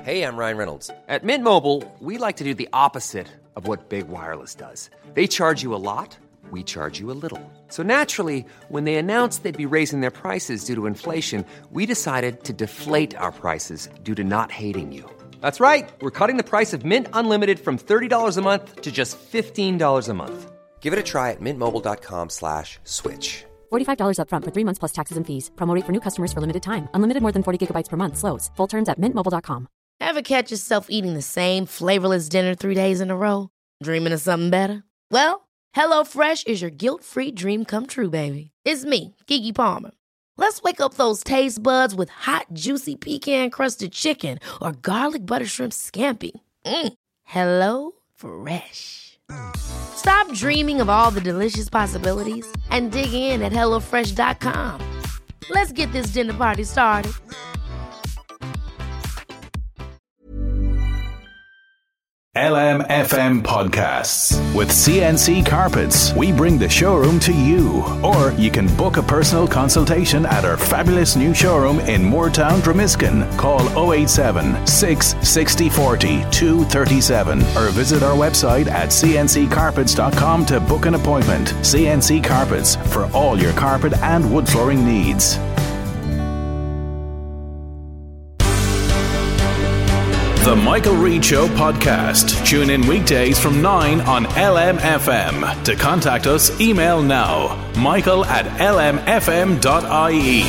Hey, I'm Ryan Reynolds. At Mint Mobile, we like to do the opposite of what Big Wireless does. They charge you a lot, we charge you a little. So naturally, when they announced they'd be raising their prices due to inflation, we decided to deflate our prices due to not hating you. That's right. We're cutting the price of Mint Unlimited from $30 a month to just $15 a month. Give it a try at mintmobile.com/switch. $45 up front for 3 months plus taxes and fees. Promo rate for new customers for limited time. Unlimited more than 40 gigabytes per month. Slows full terms at mintmobile.com. Ever catch yourself eating the same flavorless dinner 3 days in a row? Dreaming of something better? Well, HelloFresh is your guilt-free dream come true, baby. It's me, Keke Palmer. Let's wake up those taste buds with hot, juicy pecan-crusted chicken or garlic butter shrimp scampi. Hello Fresh. Stop dreaming of all the delicious possibilities and dig in at HelloFresh.com. Let's get this dinner party started. LMFM Podcasts. With CNC Carpets, we bring the showroom to you. Or you can book a personal consultation at our fabulous new showroom in Moortown, Dromiskin. Call 087 660 40 237 or visit our website at cnccarpets.com to book an appointment. CNC Carpets, for all your carpet and wood flooring needs. The Michael Reid Show podcast. Tune in weekdays from 9 on LMFM. To contact us, email now, michael@lmfm.ie.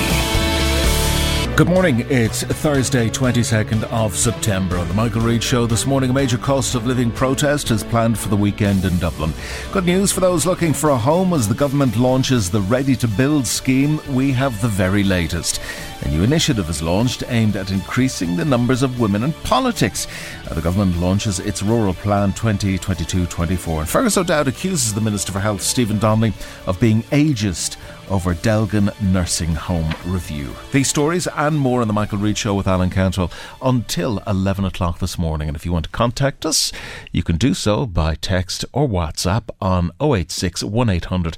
Good morning, it's Thursday 22nd of September. On the Michael Reid Show this morning, a major cost of living protest is planned for the weekend in Dublin. Good news for those looking for a home as the government launches the Ready to Build scheme. We have the very latest. A new initiative is launched aimed at increasing the numbers of women in politics. The government launches its Rural Plan 2022-24. And Fergus O'Dowd accuses the Minister for Health, Stephen Donnelly, of being ageist over Delgan Nursing Home review. These stories and more on the Michael Reid Show with Alan Cantrell until 11 o'clock this morning. And if you want to contact us, you can do so by text or WhatsApp on 086 1800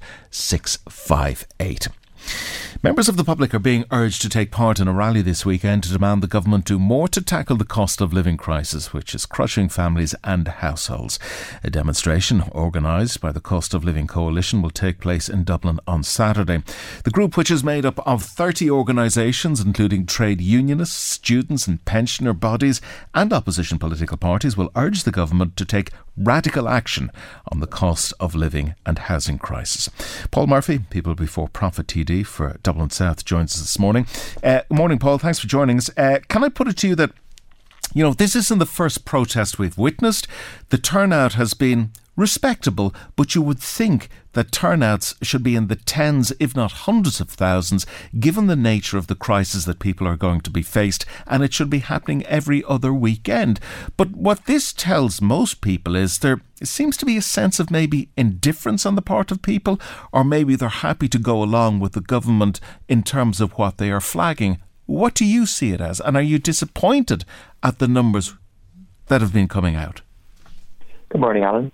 658. Members of the public are being urged to take part in a rally this weekend to demand the government do more to tackle the cost of living crisis, which is crushing families and households. A demonstration organised by the Cost of Living Coalition will take place in Dublin on Saturday. The group, which is made up of 30 organisations, including trade unionists, students and pensioner bodies and opposition political parties, will urge the government to take radical action on the cost of living and housing crisis. Paul Murphy, People Before Profit TD for Dublin South, joins us this morning. Morning, Paul. Thanks for joining us. Can I put it to you that, this isn't the first protest we've witnessed. The turnout has been respectable, but you would think that turnouts should be in the tens, if not hundreds of thousands, given the nature of the crisis that people are going to be faced, and it should be happening every other weekend. But what this tells most people is there seems to be a sense of maybe indifference on the part of people, or maybe they're happy to go along with the government in terms of what they are flagging. What do you see it as? And are you disappointed at the numbers that have been coming out? Good morning, Alan.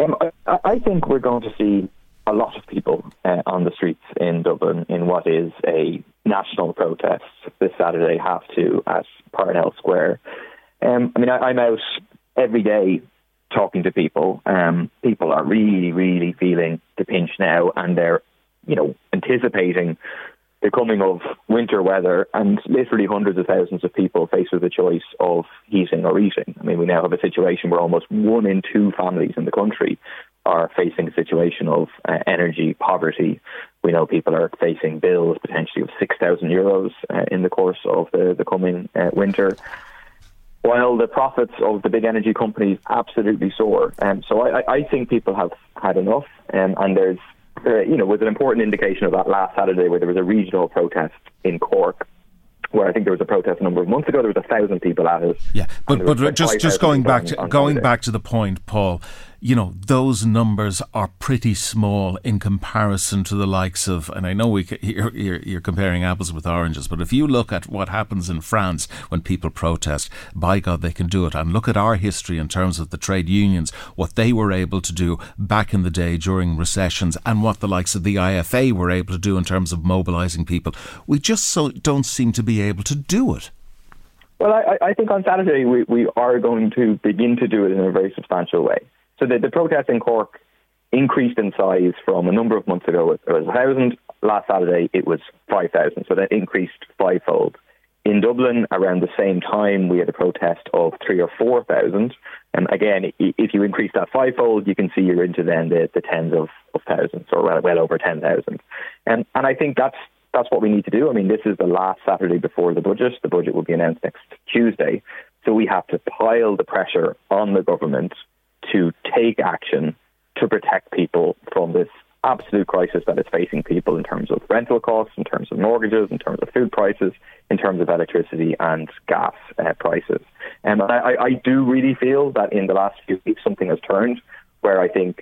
I think we're going to see a lot of people on the streets in Dublin in what is a national protest this Saturday, 2:30 at Parnell Square. I'm out every day talking to people. People are really, really feeling the pinch now, and they're, anticipating the coming of winter weather, and literally hundreds of thousands of people faced with the choice of heating or eating. We now have a situation where almost 1 in 2 families in the country are facing a situation of energy poverty. We know people are facing bills potentially of €6,000 in the course of the coming winter, while the profits of the big energy companies absolutely soar. So I think people have had enough, and there's was an important indication of that last Saturday, where there was a regional protest in Cork, where I think there was a protest a number of months ago. There was 1,000 people at it. Yeah, but just going back to the point, Paul, those numbers are pretty small in comparison to the likes of, and I know you're comparing apples with oranges, but if you look at what happens in France when people protest, by God, they can do it. And look at our history in terms of the trade unions, what they were able to do back in the day during recessions, and what the likes of the IFA were able to do in terms of mobilising people. We just don't seem to be able to do it. Well, I think on Saturday we are going to begin to do it in a very substantial way. So the protest in Cork increased in size from a number of months ago. It was 1,000. Last Saturday, it was 5,000. So that increased fivefold. In Dublin, around the same time, we had a protest of 3,000 or 4,000. And again, if you increase that fivefold, you can see you're into then the tens of thousands, or well over 10,000. And I think that's what we need to do. I mean, this is the last Saturday before the budget. The budget will be announced next Tuesday. So we have to pile the pressure on the government to take action to protect people from this absolute crisis that is facing people in terms of rental costs, in terms of mortgages, in terms of food prices, in terms of electricity and gas prices. And I do really feel that in the last few weeks something has turned where I think,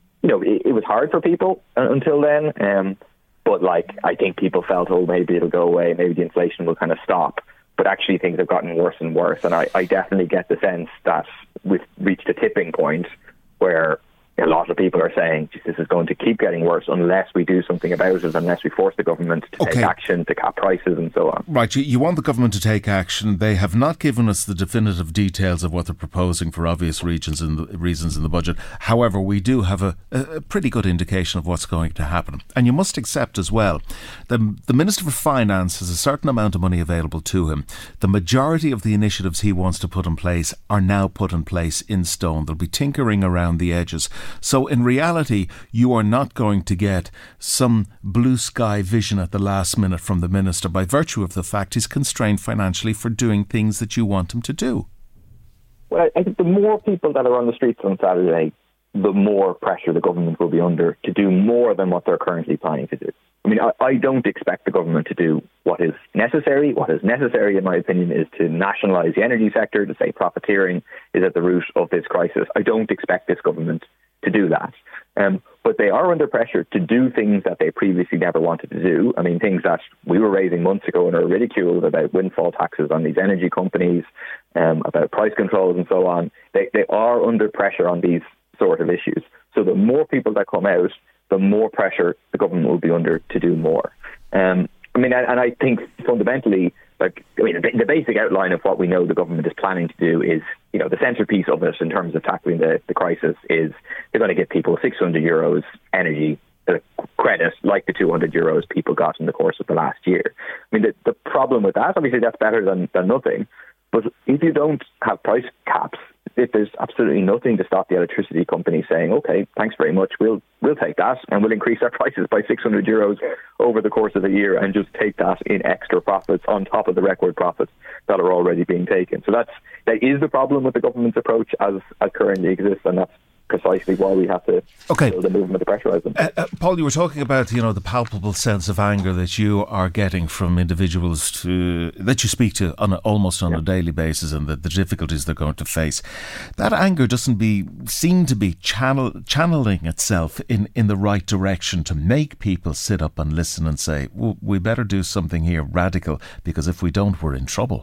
it was hard for people until then. But I think people felt, maybe it'll go away, maybe the inflation will kind of stop. But actually things have gotten worse and worse. And I definitely get the sense that we've reached a tipping point where a lot of people are saying this is going to keep getting worse unless we do something about it, unless we force the government to take action to cap prices and so on. Right, you want the government to take action. They have not given us the definitive details of what they're proposing for obvious reasons in the budget. However, we do have a pretty good indication of what's going to happen. And you must accept as well, the Minister for Finance has a certain amount of money available to him. The majority of the initiatives he wants to put in place are now put in place in stone. There'll be tinkering around the edges. So in reality, you are not going to get some blue sky vision at the last minute from the Minister by virtue of the fact he's constrained financially for doing things that you want him to do. Well, I think the more people that are on the streets on Saturday, the more pressure the government will be under to do more than what they're currently planning to do. I mean, I don't expect the government to do what is necessary. What is necessary, in my opinion, is to nationalise the energy sector, to say profiteering is at the root of this crisis. I don't expect this government to do that. But they are under pressure to do things that they previously never wanted to do. I mean, things that we were raising months ago and are ridiculed about windfall taxes on these energy companies, about price controls and so on. They are under pressure on these sort of issues. So the more people that come out, the more pressure the government will be under to do more. I think fundamentally, the basic outline of what we know the government is planning to do is, the centrepiece of it in terms of tackling the crisis is they're going to give people €600 energy credit, like the €200 people got in the course of the last year. I mean, the problem with that, obviously that's better than nothing, but if you don't have price caps, if there's absolutely nothing to stop the electricity company saying, okay, thanks very much, we'll take that and we'll increase our prices by €600 over the course of the year and just take that in extra profits on top of the record profits that are already being taken. So that is the problem with the government's approach as currently exists, and that's precisely why we have to build a movement to pressurise them. Paul, you were talking about the palpable sense of anger that you are getting from individuals that you speak to almost on a daily basis, and the difficulties they're going to face. That anger doesn't seem to be channeling itself in the right direction to make people sit up and listen and say, well, we better do something here radical, because if we don't, we're in trouble.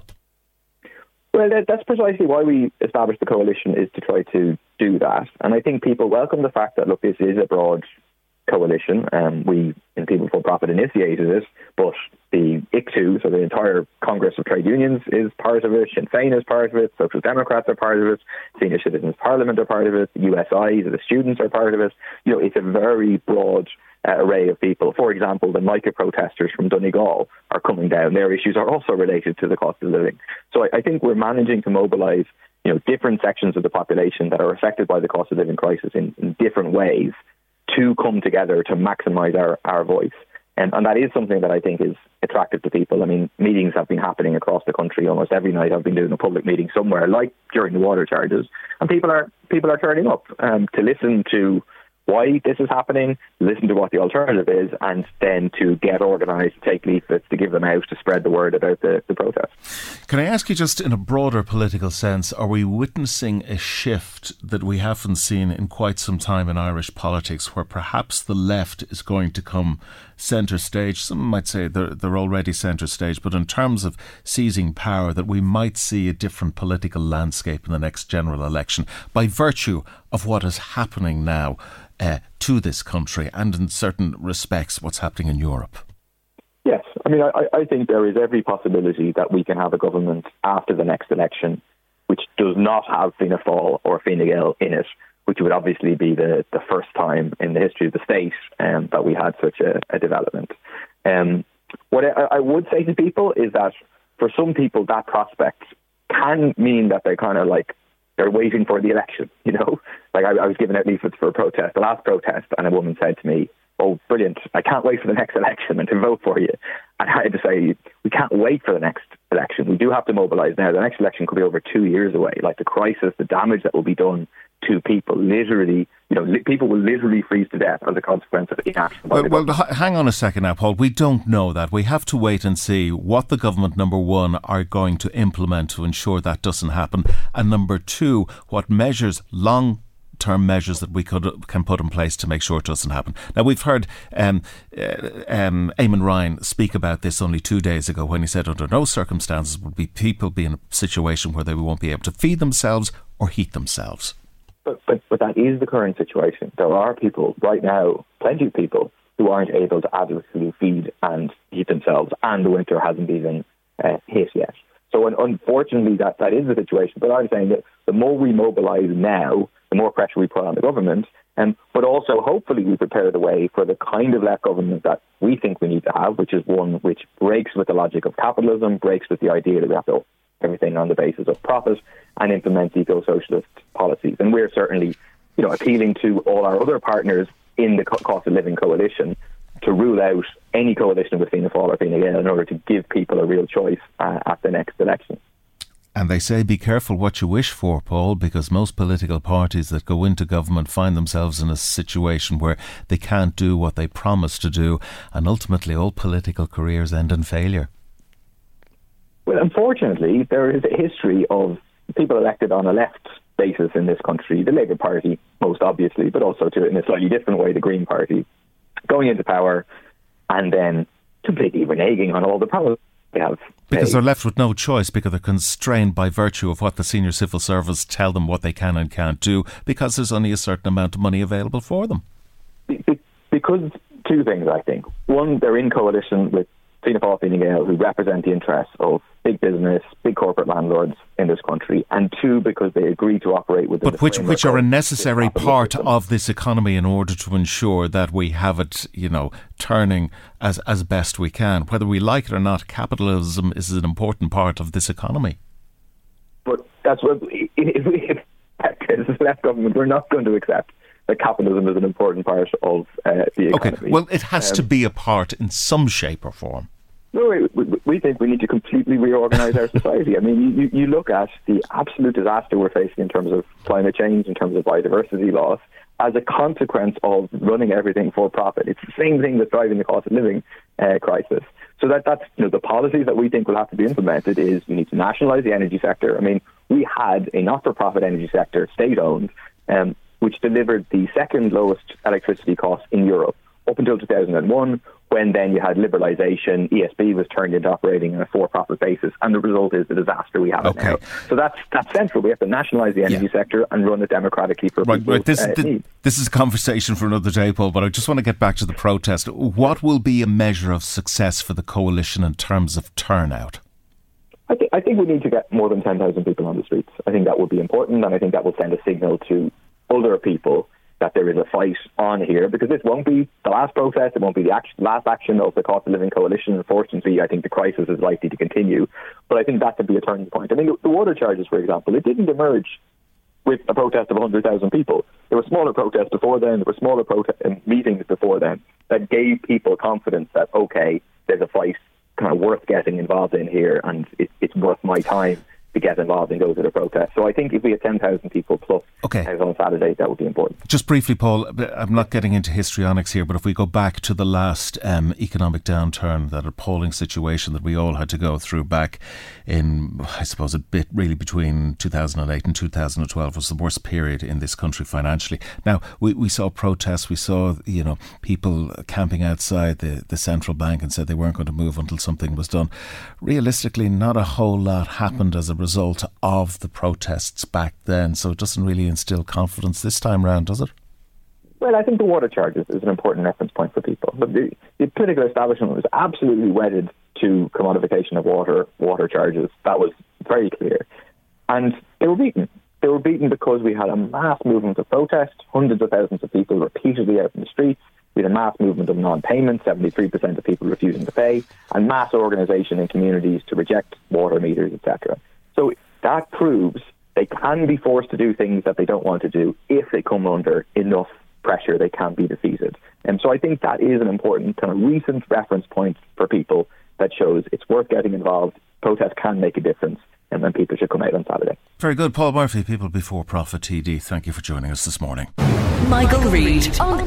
Well, that's precisely why we established the coalition, is to try to do that. And I think people welcome the fact that, look, this is a broad coalition. We, in People for Profit, initiated it, but the ICTU, so the entire Congress of Trade Unions, is part of it. Sinn Féin is part of it. Social Democrats are part of it. Senior Citizens Parliament are part of it. The USI, the students, are part of it. It's a very broad array of people. For example, the MICA protesters from Donegal are coming down. Their issues are also related to the cost of living. So I think we're managing to mobilise, different sections of the population that are affected by the cost of living crisis in different ways to come together to maximise our voice. And that is something that I think is attractive to people. I mean, meetings have been happening across the country. Almost every night I've been doing a public meeting somewhere, like during the water charges. And people are turning up to listen to why this is happening, listen to what the alternative is, and then to get organised, take leaflets, to give them out, to spread the word about the protest. Can I ask you, just in a broader political sense, are we witnessing a shift that we haven't seen in quite some time in Irish politics, where perhaps the left is going to come centre stage? Some might say they're already centre stage, but in terms of seizing power, that we might see a different political landscape in the next general election by virtue of what is happening now to this country, and in certain respects what's happening in Europe? Yes. I mean, I think there is every possibility that we can have a government after the next election which does not have Fianna Fáil or Fine Gael in it, which would obviously be the first time in the history of the state that we had such a development. What I would say to people is that for some people that prospect can mean that they kind of like they're waiting for the election, you know? Like I was given out leaflets for a protest, the last protest, and a woman said to me, "Oh, brilliant, I can't wait for the next election and to vote for you." And I had to say, we can't wait for the next election. We do have to mobilise now. The next election could be over 2 years away. Like the crisis, the damage that will be done to people, literally, you know, people will literally freeze to death as a consequence of inaction. Well, hang on a second now, Paul. We don't know that. We have to wait and see what the government, number one, are going to implement to ensure that doesn't happen. And number two, what measures, long-term measures that we can put in place to make sure it doesn't happen. Now, we've heard Eamon Ryan speak about this only 2 days ago when he said under no circumstances would people be in a situation where they won't be able to feed themselves or heat themselves. But that is the current situation. There are people right now, plenty of people, who aren't able to adequately feed and heat themselves, and the winter hasn't even hit yet. So unfortunately, that is the situation. But I'm saying that the more we mobilise now, the more pressure we put on the government, but also hopefully we prepare the way for the kind of left government that we think we need to have, which is one which breaks with the logic of capitalism, breaks with the idea that we have to everything on the basis of profit, and implement eco-socialist policies. And we're certainly, you know, appealing to all our other partners in the cost of living coalition to rule out any coalition with Fianna Fáil or Fine Gael in order to give people a real choice at the next election. And they say be careful what you wish for, Paul, because most political parties that go into government find themselves in a situation where they can't do what they promise to do, and ultimately all political careers end in failure. Well, unfortunately, there is a history of people elected on a left basis in this country, the Labour Party most obviously, but also in a slightly different way, the Green Party, going into power and then completely reneging on all the promises they have. Because they're left with no choice, because they're constrained by virtue of what the senior civil service tell them what they can and can't do, because there's only a certain amount of money available for them. Because two things, I think. One, they're in coalition with Fianna Fáil, Fine Gael, who represent the interests of big business, big corporate landlords in this country, and two, because they agree to operate with. But which are a necessary part of this economy in order to ensure that we have it, you know, turning as best we can. Whether we like it or not, capitalism is an important part of this economy. But that's what if we as a left government, we're not going to accept that capitalism is an important part of the economy. Okay, well, it has to be a part in some shape or form. No, we think we need to completely reorganise our society. I mean, you look at the absolute disaster we're facing in terms of climate change, in terms of biodiversity loss, as a consequence of running everything for profit. It's the same thing that's driving the cost of living crisis. So that's the policies that we think will have to be implemented is we need to nationalise the energy sector. I mean, we had a not-for-profit energy sector, state-owned, which delivered the second lowest electricity costs in Europe up until 2001, when then you had liberalisation, ESB was turned into operating on a for-profit basis, and the result is the disaster we have now. So that's central. We have to nationalise the energy sector and run it democratically for people's needs. This is a conversation for another day, Paul, but I just want to get back to the protest. What will be a measure of success for the coalition in terms of turnout? I think we need to get more than 10,000 people on the streets. I think that would be important, and I think that will send a signal to other people that there is a fight on here, because this won't be the last protest, it won't be the last action of the cost of living coalition. Unfortunately, I think the crisis is likely to continue, but I think that could be a turning point. I mean, the water charges, for example, it didn't emerge with a protest of 100,000 people. There were smaller protests before then, there were smaller meetings before then that gave people confidence that, okay, there's a fight kind of worth getting involved in here, and it's worth my time to get involved and go to the protest. So I think if we had 10,000 people plus on Saturday, that would be important. Just briefly, Paul, I'm not getting into histrionics here, but if we go back to the last economic downturn, that appalling situation that we all had to go through back in, I suppose, a bit really between 2008 and 2012 was the worst period in this country financially. Now, we saw protests, we saw, people camping outside the central bank and said they weren't going to move until something was done. Realistically, not a whole lot happened as a result of the protests back then, so it doesn't really instill confidence this time round, does it? Well, I think the water charges is an important reference point for people. But the political establishment was absolutely wedded to commodification of water charges. That was very clear. And they were beaten. They were beaten because we had a mass movement of protest, hundreds of thousands of people repeatedly out in the streets. We had a mass movement of non-payment, 73% of people refusing to pay, and mass organisation in communities to reject water meters, etc. So that proves they can be forced to do things that they don't want to do if they come under enough pressure. They can be defeated. And so I think that is an important kind of recent reference point for people that shows it's worth getting involved. Protest can make a difference, and then people should come out on Saturday. Very good. Paul Murphy, People Before Profit TD, thank you for joining us this morning. Michael Reid on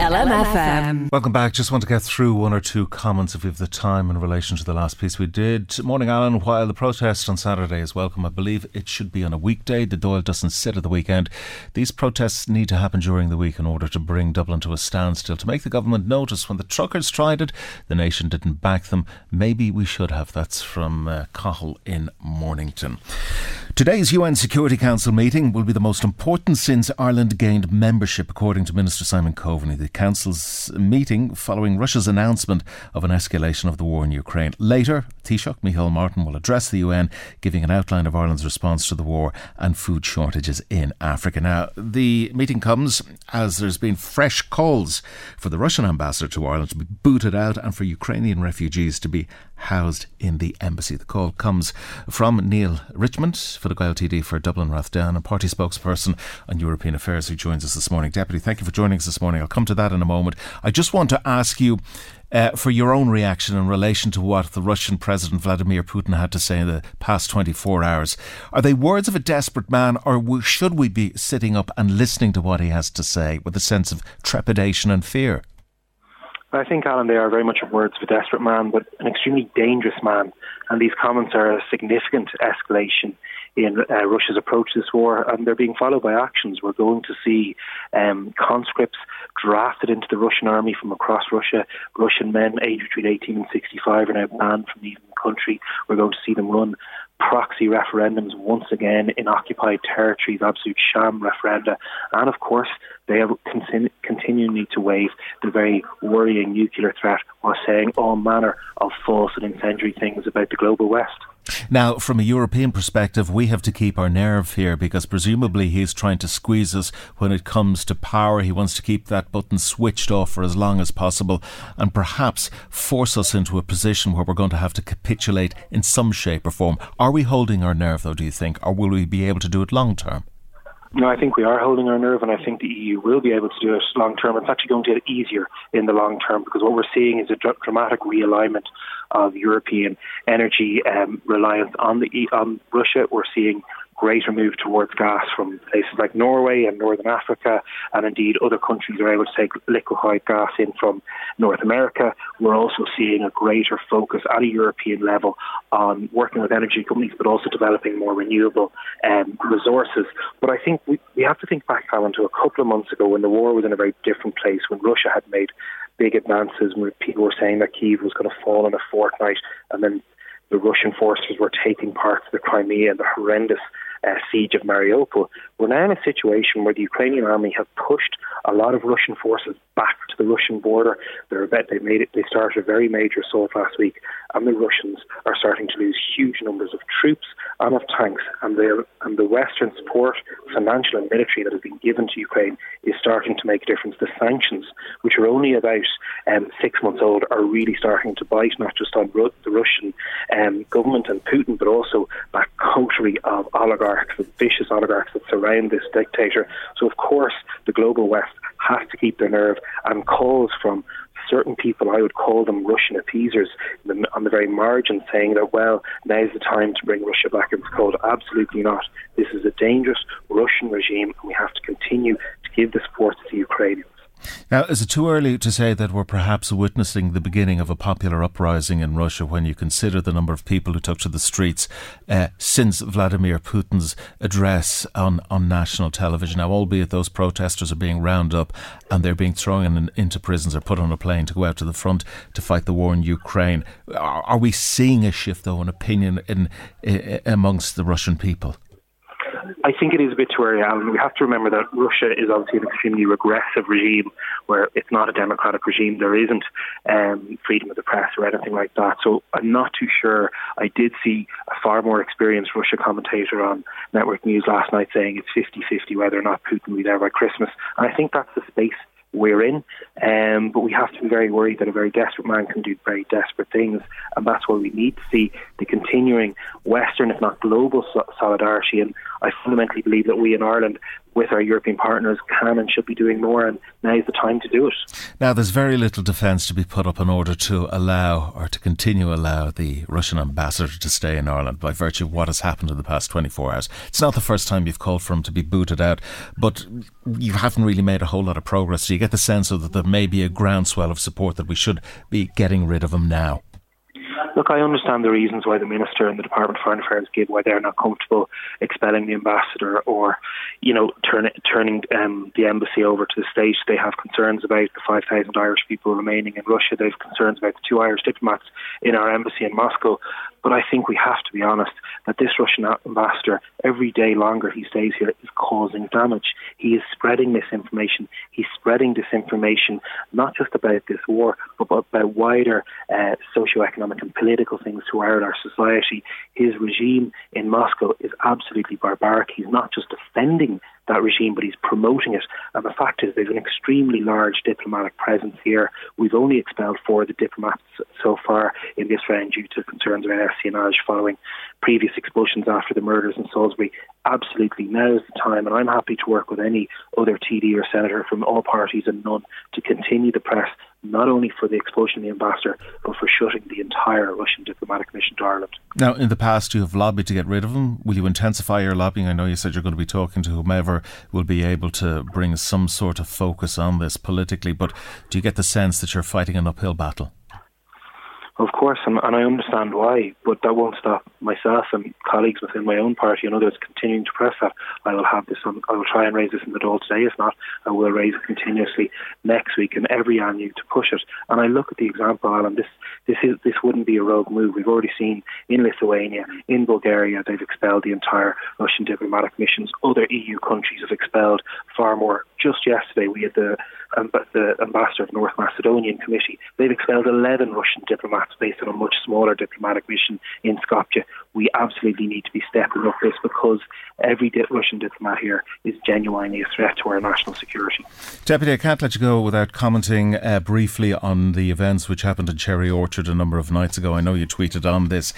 LMFM. Welcome back. Just want to get through one or two comments if we have the time in relation to the last piece we did. Morning, Alan. While the protest on Saturday is welcome, I believe it should be on a weekday. The Dáil doesn't sit at the weekend. These protests need to happen during the week in order to bring Dublin to a standstill, to make the government notice. When the truckers tried it, the nation didn't back them. Maybe we should have. That's from Cahill in Mornington. Today's UN Security Council meeting will be the most important since Ireland gained membership, according to Minister Simon Coveney. The Council's meeting following Russia's announcement of an escalation of the war in Ukraine. Later, Taoiseach Micheál Martin will address the UN, giving an outline of Ireland's response to the war and food shortages in Africa. Now, the meeting comes as there's been fresh calls for the Russian ambassador to Ireland to be booted out and for Ukrainian refugees to be housed in the embassy. The call comes from Neil Richmond for the Gael TD for Dublin Rathdown, a party spokesperson on European Affairs, who joins us this morning. Deputy, thank you for joining us this morning. I'll come to that in a moment. I just want to ask you for your own reaction in relation to what the Russian President Vladimir Putin had to say in the past 24 hours. Are they words of a desperate man, or should we be sitting up and listening to what he has to say with a sense of trepidation and fear? I think, Alan, they are very much words of a desperate man, but an extremely dangerous man. And these comments are a significant escalation in Russia's approach to this war, and they're being followed by actions. We're going to see conscripts drafted into the Russian army from across Russia. Russian men aged between 18 and 65 are now banned from leaving the country. We're going to see them run proxy referendums once again in occupied territories, absolute sham referenda. And of course, they have continually to wave the very worrying nuclear threat while saying all manner of false and incendiary things about the global West. Now, from a European perspective, we have to keep our nerve here because presumably he's trying to squeeze us when it comes to power. He wants to keep that button switched off for as long as possible and perhaps force us into a position where we're going to have to capitulate in some shape or form. Are we holding our nerve, though, do you think, or will we be able to do it long term? No, I think we are holding our nerve, and I think the EU will be able to do it long term. It's actually going to get easier in the long term because what we're seeing is a dramatic realignment of European energy reliance on Russia. We're seeing greater move towards gas from places like Norway and Northern Africa, and indeed other countries are able to take liquefied gas in from North America. We're also seeing a greater focus at a European level on working with energy companies, but also developing more renewable resources. But I think we have to think back, Alan, to a couple of months ago when the war was in a very different place, when Russia had made big advances, when people were saying that Kyiv was going to fall in a fortnight, and then the Russian forces were taking parts of the Crimea and the horrendous siege of Mariupol. We're now in a situation where the Ukrainian army have pushed a lot of Russian forces back to the Russian border. They started a very major assault last week, and the Russians are starting to lose huge numbers of troops and of tanks, and the Western support, financial and military, that has been given to Ukraine is starting to make a difference. The sanctions, which are only about 6 months old, are really starting to bite, not just on the Russian government and Putin, but also that coterie of oligarchs, the vicious oligarchs that surround this dictator. So of course the global West has to keep their nerve, and calls from certain people, I would call them Russian appeasers, on the very margin, saying that, well, now's the time to bring Russia back into the fold. Absolutely not. This is a dangerous Russian regime, and we have to continue to give the support to the Ukrainians. Now, is it too early to say that we're perhaps witnessing the beginning of a popular uprising in Russia when you consider the number of people who took to the streets since Vladimir Putin's address on national television? Now, albeit those protesters are being rounded up and they're being thrown into prisons or put on a plane to go out to the front to fight the war in Ukraine. Are we seeing a shift, though, in opinion amongst the Russian people? I think it is a bit too early, Alan. We have to remember that Russia is obviously an extremely regressive regime where it's not a democratic regime. There isn't freedom of the press or anything like that. So I'm not too sure. I did see a far more experienced Russia commentator on Network News last night saying it's 50-50 whether or not Putin will be there by Christmas. And I think that's the space we're in, but we have to be very worried that a very desperate man can do very desperate things, and that's why we need to see the continuing Western, if not global, solidarity. And I fundamentally believe that we in Ireland, with our European partners, can and should be doing more, and now is the time to do it. Now, there's very little defence to be put up in order to allow, or to continue allow, the Russian ambassador to stay in Ireland by virtue of what has happened in the past 24 hours. It's not the first time you've called for him to be booted out, but you haven't really made a whole lot of progress. So you get the sense that there may be a groundswell of support that we should be getting rid of him now. Look, I understand the reasons why the Minister and the Department of Foreign Affairs give, why they're not comfortable expelling the ambassador or, turning the embassy over to the state. They have concerns about the 5,000 Irish people remaining in Russia. They have concerns about the 2 Irish diplomats in our embassy in Moscow. But I think we have to be honest that this Russian ambassador, every day longer he stays here, is causing damage. He is spreading misinformation. He's spreading disinformation, not just about this war, but about wider socioeconomic and political things throughout our society. His regime in Moscow is absolutely barbaric. He's not just defending that regime, but he's promoting it. And the fact is, there's an extremely large diplomatic presence here. We've only expelled 4 of the diplomats so far in this round due to concerns about espionage following previous expulsions after the murders in Salisbury. Absolutely, now is the time, and I'm happy to work with any other TD or senator from all parties and none to continue the press, not only for the expulsion of the ambassador, but for shutting the entire Russian diplomatic mission to Ireland. Now, in the past, you have lobbied to get rid of him. Will you intensify your lobbying? I know you said you're going to be talking to whomever will be able to bring some sort of focus on this politically, but do you get the sense that you're fighting an uphill battle? Of course, and I understand why, but that won't stop myself and colleagues within my own party and others continuing to press that. I will try and raise this in the Dáil today. If not, I will raise it continuously next week and every annual to push it. And I look at the example, Alan. This wouldn't be a rogue move. We've already seen in Lithuania, in Bulgaria, they've expelled the entire Russian diplomatic missions. Other EU countries have expelled far more. Just yesterday, we had the ambassador of North Macedonian Committee. They've expelled 11 Russian diplomats based on a much smaller diplomatic mission in Skopje. We absolutely need to be stepping up this because every Russian diplomat here is genuinely a threat to our national security. Deputy, I can't let you go without commenting briefly on the events which happened in Cherry Orchard a number of nights ago. I know you tweeted on this.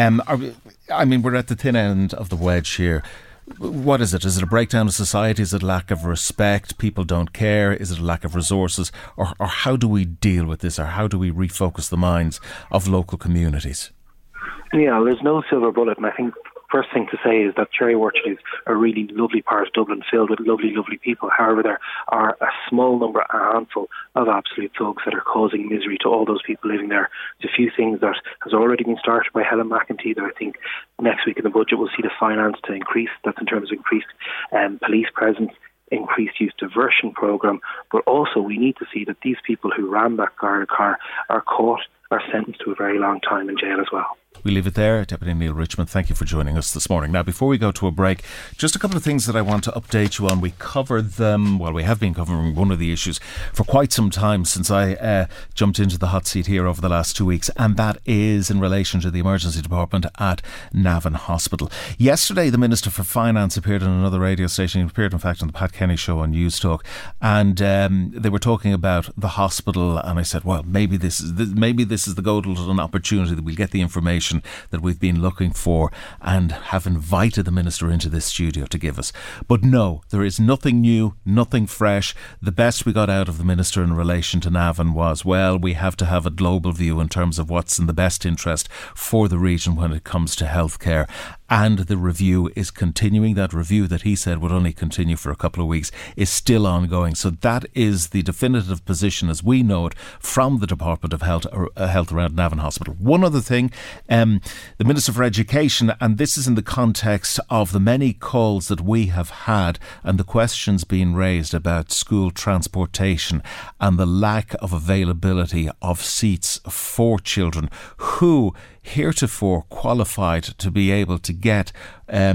We're at the thin end of the wedge here. What is it? Is it a breakdown of society? Is it a lack of respect? People don't care? Is it a lack of resources? Or how do we deal with this? Or how do we refocus the minds of local communities? Yeah, there's no silver bullet, and I think first thing to say is that Cherry Orchard is a really lovely part of Dublin filled with lovely people. However, there are a small number, a handful of absolute thugs that are causing misery to all those people living there. There's a few things that has already been started by Helen McEntee that I think next week in the budget we'll see the finance to increase. That's in terms of increased police presence, increased youth diversion programme, but also we need to see that these people who ran that guarded car are caught, are sentenced to a very long time in jail as well. We leave it there. Deputy Neil Richmond, thank you for joining us this morning. Now, before we go to a break, just a couple of things that I want to update you on. We covered them, we have been covering one of the issues for quite some time since I jumped into the hot seat here over the last 2 weeks, and that is in relation to the emergency department at Navan Hospital. Yesterday, the Minister for Finance appeared on another radio station. He appeared, in fact, on the Pat Kenny show on News Talk, and they were talking about the hospital, and I said, well, maybe this is the golden opportunity that we'll get the information that we've been looking for and have invited the Minister into this studio to give us. But no, there is nothing new, nothing fresh. The best we got out of the Minister in relation to Navan was, well, we have to have a global view in terms of what's in the best interest for the region when it comes to healthcare. And the review is continuing. That review that he said would only continue for a couple of weeks is still ongoing. So that is the definitive position as we know it from the Department of Health around Navan Hospital. One other thing, the Minister for Education, and this is in the context of the many calls that we have had and the questions being raised about school transportation and the lack of availability of seats for children who heretofore qualified to be able to get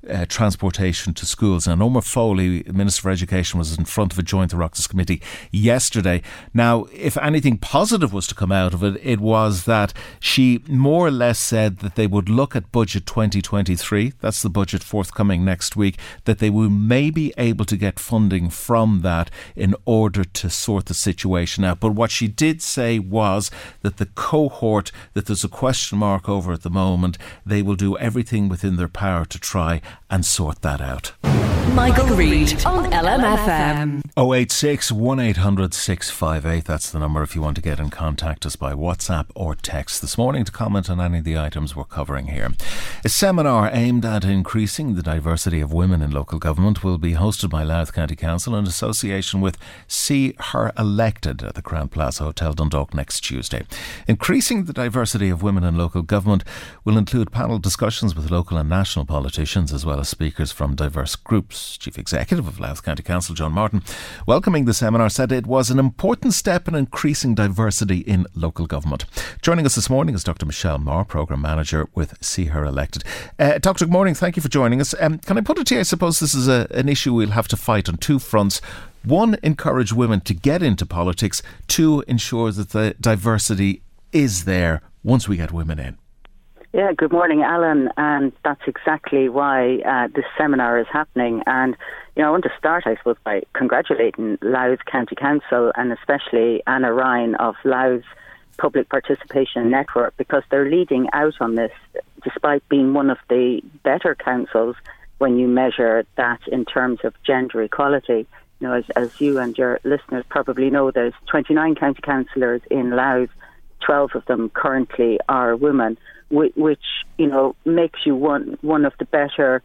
transportation to schools. Now, Omar Foley, Minister for Education, was in front of a joint Oireachtas committee yesterday. Now, if anything positive was to come out of it, it was that she more or less said that they would look at budget 2023, that's the budget forthcoming next week, that they will maybe able to get funding from that in order to sort the situation out. But what she did say was that the cohort that there's a question mark over at the moment, they will do everything within their power to try and sort that out. Michael Reid on LMFM. 086 1800 658. That's the number if you want to get in contact us by WhatsApp or text this morning to comment on any of the items we're covering here. A seminar aimed at increasing the diversity of women in local government will be hosted by Louth County Council in association with See Her Elected at the Crowne Plaza Hotel Dundalk next Tuesday. Increasing the diversity of women in local government will include panel discussions with local and national politicians as well as speakers from diverse groups. Chief Executive of Louth County Council, John Martin, welcoming the seminar, said it was an important step in increasing diversity in local government. Joining us this morning is Dr. Michelle Moore, Programme Manager with See Her Elected. Dr. Good morning, thank you for joining us. Can I put it to you, I suppose this is an issue we'll have to fight on two fronts. One, encourage women to get into politics. Two, ensure that the diversity is there once we get women in. Yeah, good morning, Alan, and that's exactly why this seminar is happening. And, I want to start, I suppose, by congratulating Louth County Council and especially Anna Ryan of Louth Public Participation Network, because they're leading out on this, despite being one of the better councils when you measure that in terms of gender equality. As you and your listeners probably know, there's 29 county councillors in Louth, 12 of them currently are women, which makes you one of the better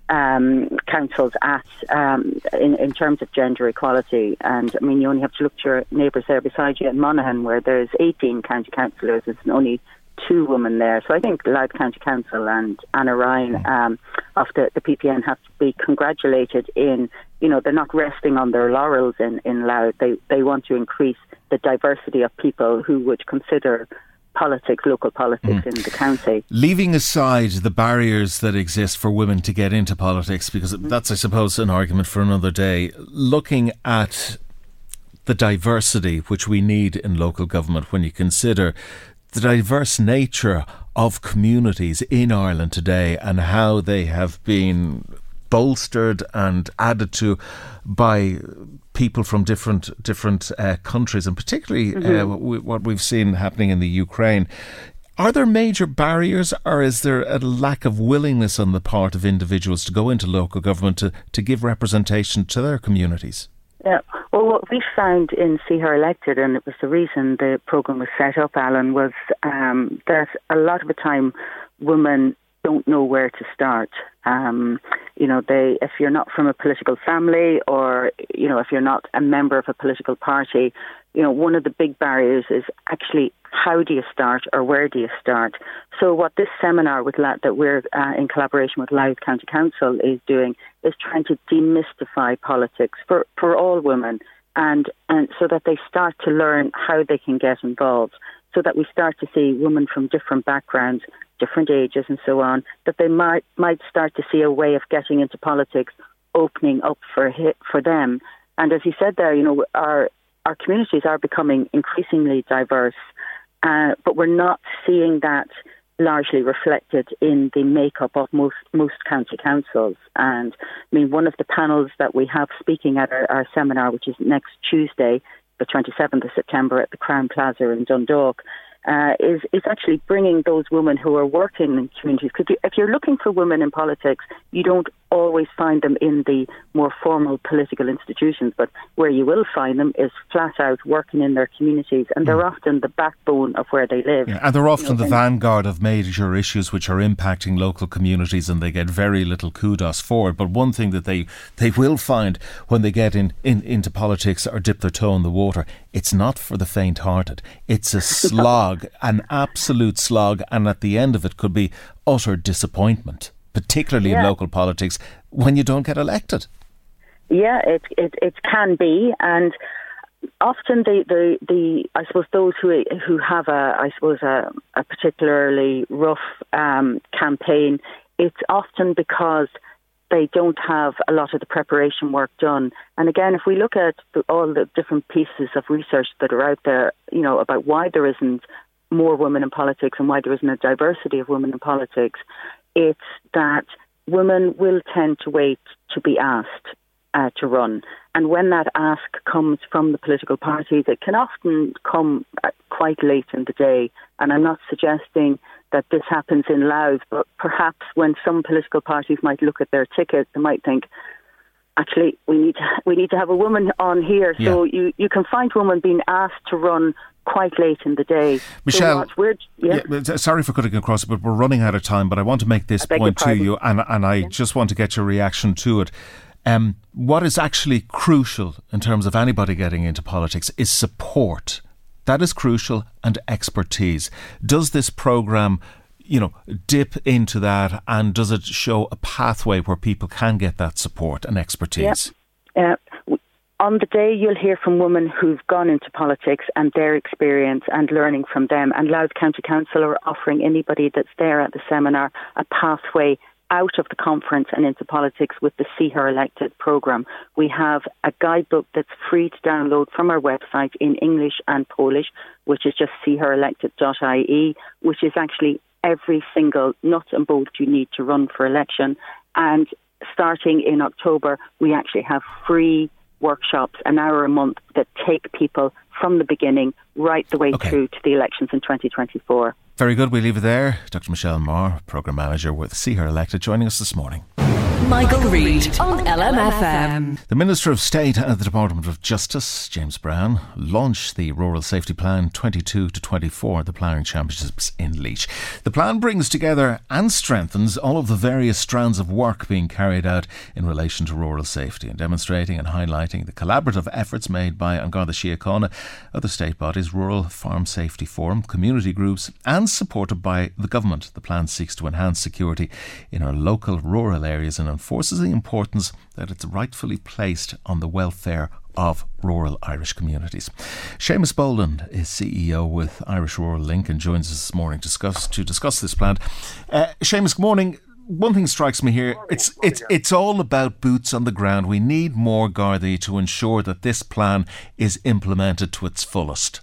councils at in terms of gender equality. And I mean, you only have to look to your neighbours there beside you in Monaghan, where there's 18 county councillors. There's only 2 women there. So I think Louth County Council and Anna Ryan of the PPN have to be congratulated in, they're not resting on their laurels in Louth. They want to increase the diversity of people who would consider politics, local politics in the county. Leaving aside the barriers that exist for women to get into politics, because that's, I suppose, an argument for another day, looking at the diversity which we need in local government when you consider the diverse nature of communities in Ireland today and how they have been bolstered and added to by people from different countries, and particularly what we've seen happening in the Ukraine. Are there major barriers, or is there a lack of willingness on the part of individuals to go into local government to give representation to their communities? Yeah, well, what we found in See Her Elected, and it was the reason the programme was set up, Alan, was that a lot of the time women don't know where to start. If you're not from a political family, or if you're not a member of a political party, one of the big barriers is actually how do you start, or where do you start? So what this seminar that we're in collaboration with Louth County Council is doing is trying to demystify politics for all women, and so that they start to learn how they can get involved, so that we start to see women from different backgrounds, different ages and so on, that they might start to see a way of getting into politics opening up for them. And as you said there, our communities are becoming increasingly diverse, but we're not seeing that largely reflected in the makeup of most county councils. And I mean, one of the panels that we have speaking at our seminar, which is next Tuesday, the 27th of September at the Crowne Plaza in Dundalk, is actually bringing those women who are working in communities. Because if you're looking for women in politics, you don't always find them in the more formal political institutions, but where you will find them is flat out working in their communities, and they're often the backbone of where they live. Yeah, and they're often the vanguard of major issues which are impacting local communities, and they get very little kudos for it. But one thing that they will find when they get into politics or dip their toe in the water, it's not for the faint-hearted. It's a slog, an absolute slog, and at the end of it could be utter disappointment, particularly in local politics, when you don't get elected. Yeah, it can be, and often the I suppose those who have a particularly rough campaign, it's often because they don't have a lot of the preparation work done. And again, if we look at all the different pieces of research that are out there, about why there isn't more women in politics and why there isn't a diversity of women in politics, it's that women will tend to wait to be asked to run. And when that ask comes from the political parties, it can often come quite late in the day. And I'm not suggesting that this happens in Louth, but perhaps when some political parties might look at their ticket, they might think, actually, we need to have a woman on here. Yeah. So you can find women being asked to run quite late in the day. Michelle, sorry for cutting across it, but we're running out of time. But I want to make this point to you, and I just want to get your reaction to it. What is actually crucial in terms of anybody getting into politics is support. That is crucial, and expertise. Does this programme, dip into that, and does it show a pathway where people can get that support and expertise? Yeah. On the day, you'll hear from women who've gone into politics and their experience and learning from them. And Louth County Council are offering anybody that's there at the seminar a pathway out of the conference and into politics with the See Her Elected programme. We have a guidebook that's free to download from our website in English and Polish, which is just seeherelected.ie, which is actually every single nut and bolt you need to run for election. And starting in October, we actually have free workshops, an hour a month, that take people from the beginning right the way through to the elections in 2024. Very good. We'll leave it there. Dr. Michelle Marr, Programme Manager with See Her Elected, joining us this morning. Michael Reid on LMFM. The Minister of State at the Department of Justice, James Browne, launched the Rural Safety Plan 22 to 24, the Ploughing Championships in Laois. The plan brings together and strengthens all of the various strands of work being carried out in relation to rural safety, and demonstrating and highlighting the collaborative efforts made by An Garda Síochána, other state bodies, Rural Farm Safety Forum, community groups, and supported by the government. The plan seeks to enhance security in our local rural areas and enforces the importance that it's rightfully placed on the welfare of rural Irish communities. Seamus Boland is CEO with Irish Rural Link and joins us this morning to discuss this plan. Seamus, good morning. One thing strikes me here, it's all about boots on the ground. We need more Gardaí to ensure that this plan is implemented to its fullest.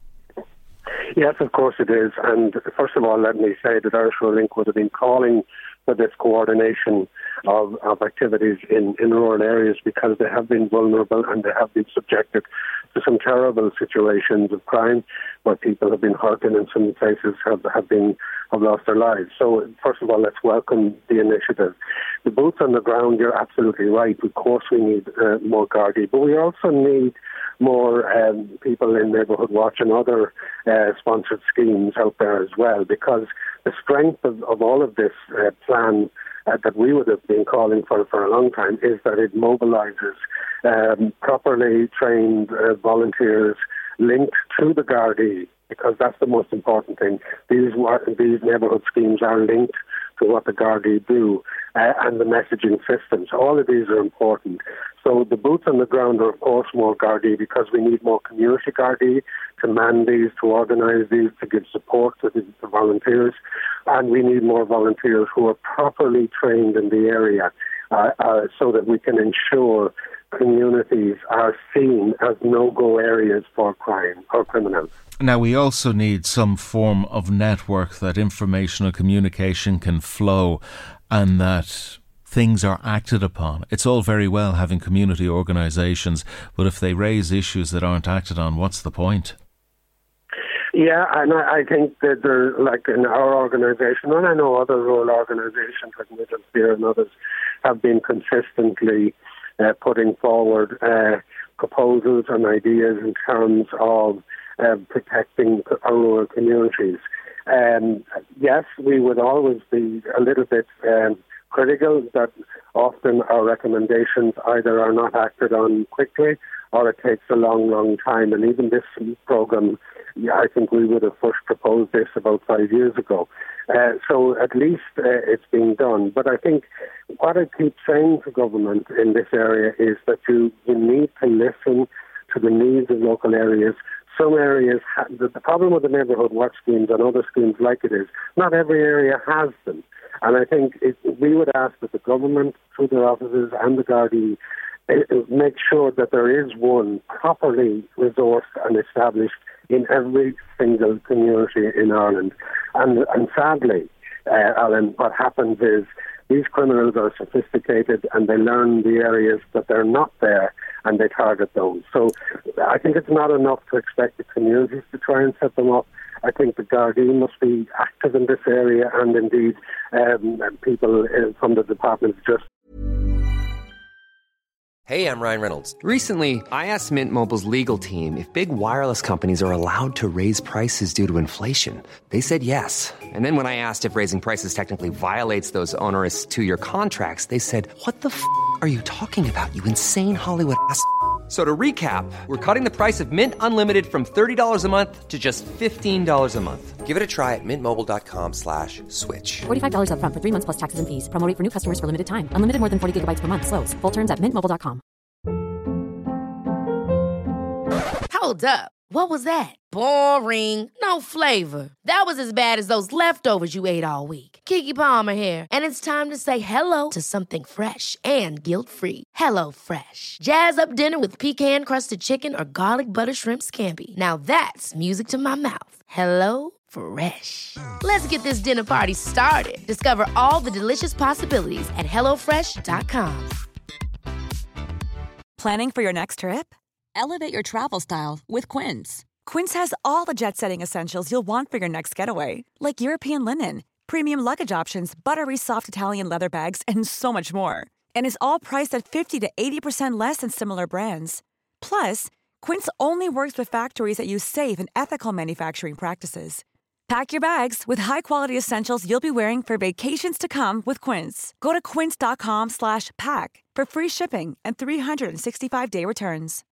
Yes, of course it is. And first of all, let me say that Irish Rural Link would have been calling for this coordination of activities in rural areas, because they have been vulnerable and they have been subjected to some terrible situations of crime where people have been hurt and in some cases have lost their lives. So first of all, let's welcome the initiative. The boots on the ground, you're absolutely right. Of course we need more Gardaí, but we also need more people in Neighbourhood Watch and other sponsored schemes out there as well, because the strength of all of this plan that we would have been calling for a long time is that it mobilises properly trained volunteers linked to the Gardaí, because that's the most important thing. These neighbourhood schemes are linked to what the Gardaí do and the messaging systems. All of these are important. So the boots on the ground are, of course, more Gardaí, because we need more community Gardaí to man these, to organise these, to give support to the volunteers. And we need more volunteers who are properly trained in the area so that we can ensure communities are seen as no-go areas for crime or criminals. Now, we also need some form of network that information or communication can flow and that things are acted upon. It's all very well having community organisations, but if they raise issues that aren't acted on, what's the point? Yeah, and I think that there, like in our organisation, and I know other rural organisations like Midlands Beer and others have been consistently putting forward proposals and ideas in terms of protecting our rural communities. Yes, we would always be a little bit critical that often our recommendations either are not acted on quickly or it takes a long time. And even this programme, I think we would have first proposed this about 5 years ago. So at least it's being done. But I think what I keep saying to government in this area is that you need to listen to the needs of local areas. Some areas, the problem with the Neighbourhood Watch schemes and other schemes like it is, not every area has them. And I think we would ask that the government, through their offices and the Gardaí, make sure that there is one properly resourced and established in every single community in Ireland. And sadly, Alan, what happens is these criminals are sophisticated and they learn the areas that they're not there and they target those. So I think it's not enough to expect the communities to try and set them up. I think the Gardaí must be active in this area, and indeed people from the departments just. Hey, I'm Ryan Reynolds. Recently, I asked Mint Mobile's legal team if big wireless companies are allowed to raise prices due to inflation. They said yes. And then when I asked if raising prices technically violates those onerous 2-year contracts, they said, "What the f*** are you talking about, you insane Hollywood ass?" So to recap, we're cutting the price of Mint Unlimited from $30 a month to just $15 a month. Give it a try at mintmobile.com/switch. $45 up front for 3 months plus taxes and fees. Promo rate for new customers for limited time. Unlimited more than 40 gigabytes per month. Slows full terms at mintmobile.com. Hold up. What was that? Boring. No flavor. That was as bad as those leftovers you ate all week. Keke Palmer here, and it's time to say hello to something fresh and guilt-free. Hello Fresh. Jazz up dinner with pecan-crusted chicken or garlic butter shrimp scampi. Now that's music to my mouth. Hello Fresh. Let's get this dinner party started. Discover all the delicious possibilities at hellofresh.com. Planning for your next trip? Elevate your travel style with Quince. Quince has all the jet-setting essentials you'll want for your next getaway, like European linen, premium luggage options, buttery soft Italian leather bags, and so much more. And is all priced at 50 to 80% less than similar brands. Plus, Quince only works with factories that use safe and ethical manufacturing practices. Pack your bags with high-quality essentials you'll be wearing for vacations to come with Quince. Go to quince.com/pack for free shipping and 365-day returns.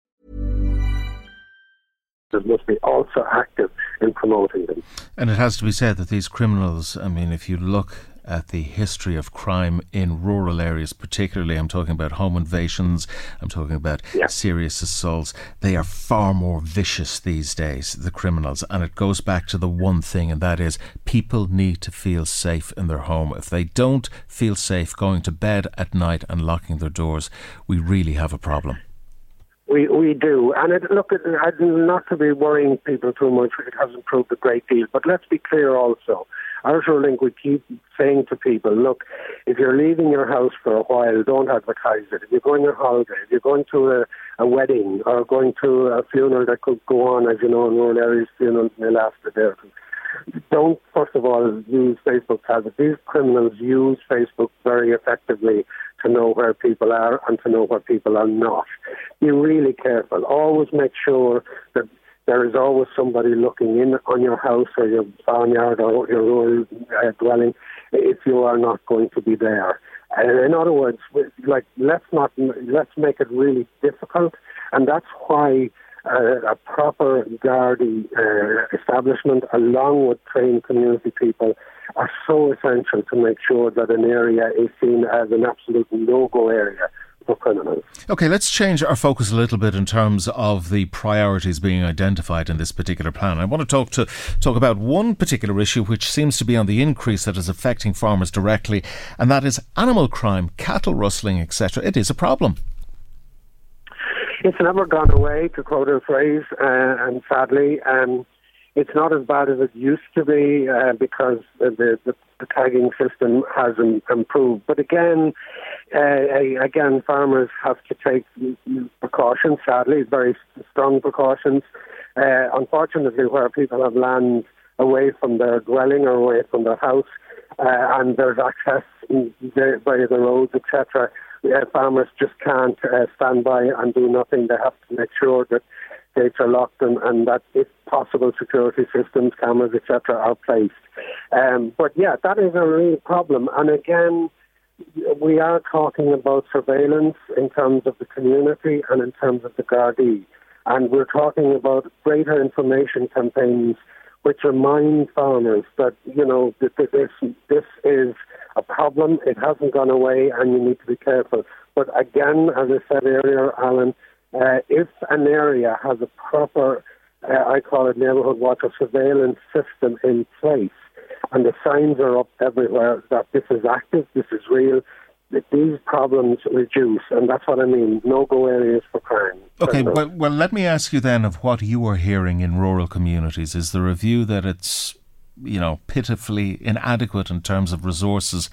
It must be also active in promoting them. And it has to be said that these criminals, I mean, if you look at the history of crime in rural areas particularly, I'm talking about home invasions, I'm talking about serious assaults, they are far more vicious these days, the criminals. And it goes back to the one thing, and that is people need to feel safe in their home. If they don't feel safe going to bed at night and locking their doors, we really have a problem. We do. And not to be worrying people too much, it has improved a great deal. But let's be clear also. Irish Link, we keep saying to people, look, if you're leaving your house for a while, don't advertise it. If you're going on holiday, if you're going to a wedding or going to a funeral that could go on, as you know, in rural areas, funerals may last a day or two. Don't, first of all, use Facebook tablets. These criminals use Facebook very effectively to know where people are and to know where people are not. Be really careful. Always make sure that there is always somebody looking in on your house or your farmyard or your rural dwelling if you are not going to be there. And in other words, let's make it really difficult, and that's why a proper Gardaí establishment, along with trained community people, are so essential to make sure that an area is seen as an absolute no-go area for criminals. OK, let's change our focus a little bit in terms of the priorities being identified in this particular plan. I want to talk about one particular issue which seems to be on the increase that is affecting farmers directly, and that is animal crime, cattle rustling, etc. It is a problem. It's never gone away, to quote a phrase, and sadly, it's not as bad as it used to be because the tagging system has improved. But again, farmers have to take precautions, sadly, very strong precautions. Unfortunately, where people have land away from their dwelling or away from their house, and there's access via the roads, etc., farmers just can't stand by and do nothing. They have to make sure that gates are locked and that, if possible, security systems, cameras, etc., are placed. But yeah, that is a real problem. And again, we are talking about surveillance in terms of the community and in terms of the Gardaí. And we're talking about greater information campaigns which remind farmers that, you know, this is a problem. It hasn't gone away and you need to be careful. But again, as I said earlier, Alan, if an area has a proper, I call it neighbourhood watch or surveillance system in place, and the signs are up everywhere that this is active, this is real, that these problems reduce, and that's what I mean, no-go areas for crime. Okay, well, let me ask you then of what you are hearing in rural communities. Is there a view that it's, pitifully inadequate in terms of resources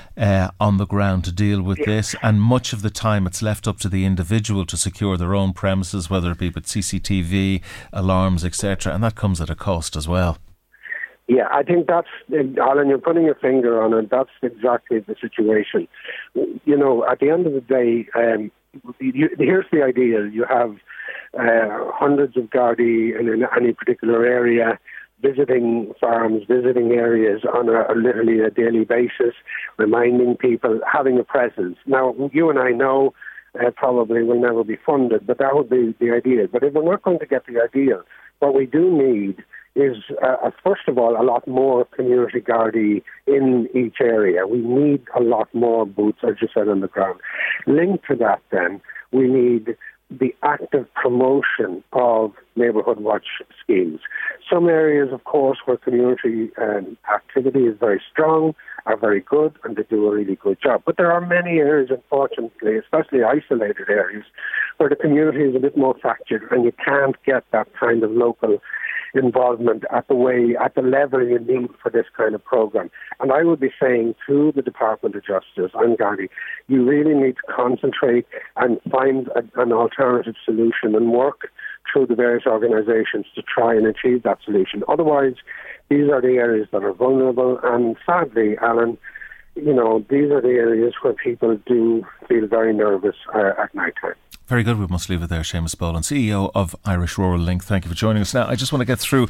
on the ground to deal with this, and much of the time it's left up to the individual to secure their own premises, whether it be with CCTV, alarms, etc., and that comes at a cost as well? Yeah, I think that's, Alan, you're putting your finger on it. That's exactly the situation. At the end of the day, here's the idea. You have hundreds of Gardaí in any particular area, visiting farms, visiting areas on literally a daily basis, reminding people, having a presence. Now, you and I know probably will never be funded, but that would be the idea. But if we're not going to get the idea, what we do need is, first of all, a lot more community Gardaí in each area. We need a lot more boots, as you said, on the ground. Linked to that, then, we need the active promotion of neighbourhood watch schemes. Some areas, of course, where community activity is very strong, are very good, and they do a really good job. But there are many areas, unfortunately, especially isolated areas, where the community is a bit more fractured, and you can't get that kind of local involvement at the level you need for this kind of program. And I would be saying to the Department of Justice and Gardaí, you really need to concentrate and find an alternative solution and work through the various organisations to try and achieve that solution. Otherwise, these are the areas that are vulnerable, and sadly, Alan, these are the areas where people do feel very nervous at night time. Very good. We must leave it there. Seamus Boland, CEO of Irish Rural Link. Thank you for joining us. Now, I just want to get through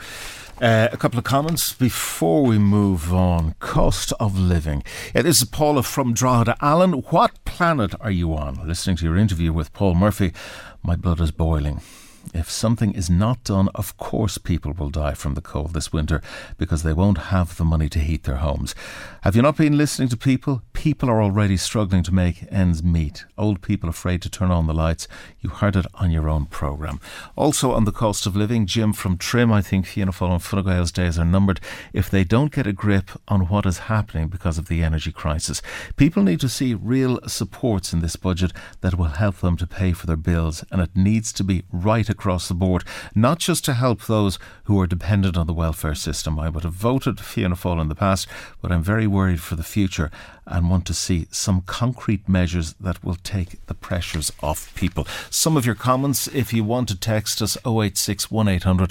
a couple of comments before we move on. Cost of living. This is Paula from Drogheda. Alan, what planet are you on? Listening to your interview with Paul Murphy, my blood is boiling. If something is not done, of course people will die from the cold this winter because they won't have the money to heat their homes. Have you not been listening to people? People are already struggling to make ends meet. Old people afraid to turn on the lights. You heard it on your own programme. Also on the cost of living, Jim from Trim, I think Fianna Fáil and Fine Gael's days are numbered if they don't get a grip on what is happening because of the energy crisis. People need to see real supports in this budget that will help them to pay for their bills, and it needs to be right across the board, not just to help those who are dependent on the welfare system. I would have voted Fianna Fáil in the past, but I'm very worried for the future and want to see some concrete measures that will take the pressures off people. Some of your comments, if you want to text us, 086 1800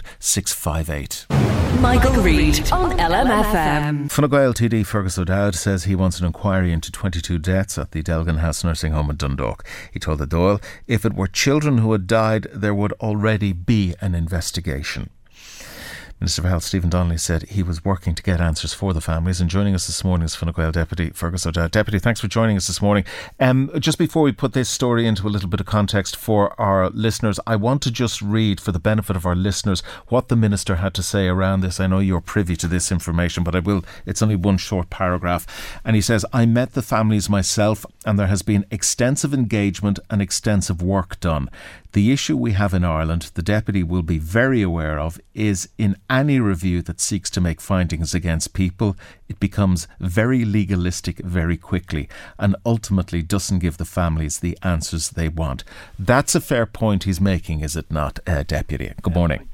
658. Michael Reid on LMFM. Fine Gael TD Fergus O'Dowd says he wants an inquiry into 22 deaths at the Delgan House nursing home in Dundalk. He told the Dáil if it were children who had died, there would already be an investigation. Minister for Health Stephen Donnelly said he was working to get answers for the families. And joining us this morning is Fine Gael Deputy Fergus O'Dowd. Deputy, thanks for joining us this morning. Just before we put this story into a little bit of context for our listeners, I want to just read, for the benefit of our listeners, what the Minister had to say around this. I know you're privy to this information, but it's only one short paragraph. And he says, I met the families myself, and there has been extensive engagement and extensive work done. The issue we have in Ireland, the Deputy will be very aware of, is in any review that seeks to make findings against people, it becomes very legalistic very quickly and ultimately doesn't give the families the answers they want. That's a fair point he's making, is it not, Deputy? Good morning.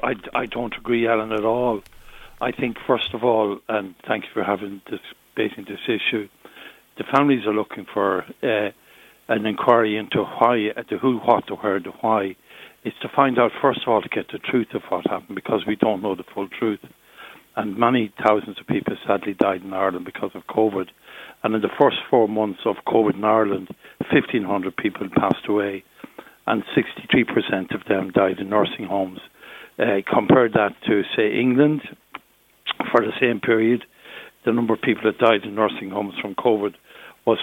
I don't agree, Alan, at all. I think, first of all, and thank you for debating this issue, the families are looking for an inquiry into why, the who, what, the where, the why. It's to find out, first of all, to get the truth of what happened, because we don't know the full truth. And many thousands of people sadly died in Ireland because of COVID. And in the first 4 months of COVID in Ireland, 1,500 people passed away, and 63% of them died in nursing homes. Compare that to, say, England, for the same period, the number of people that died in nursing homes from COVID was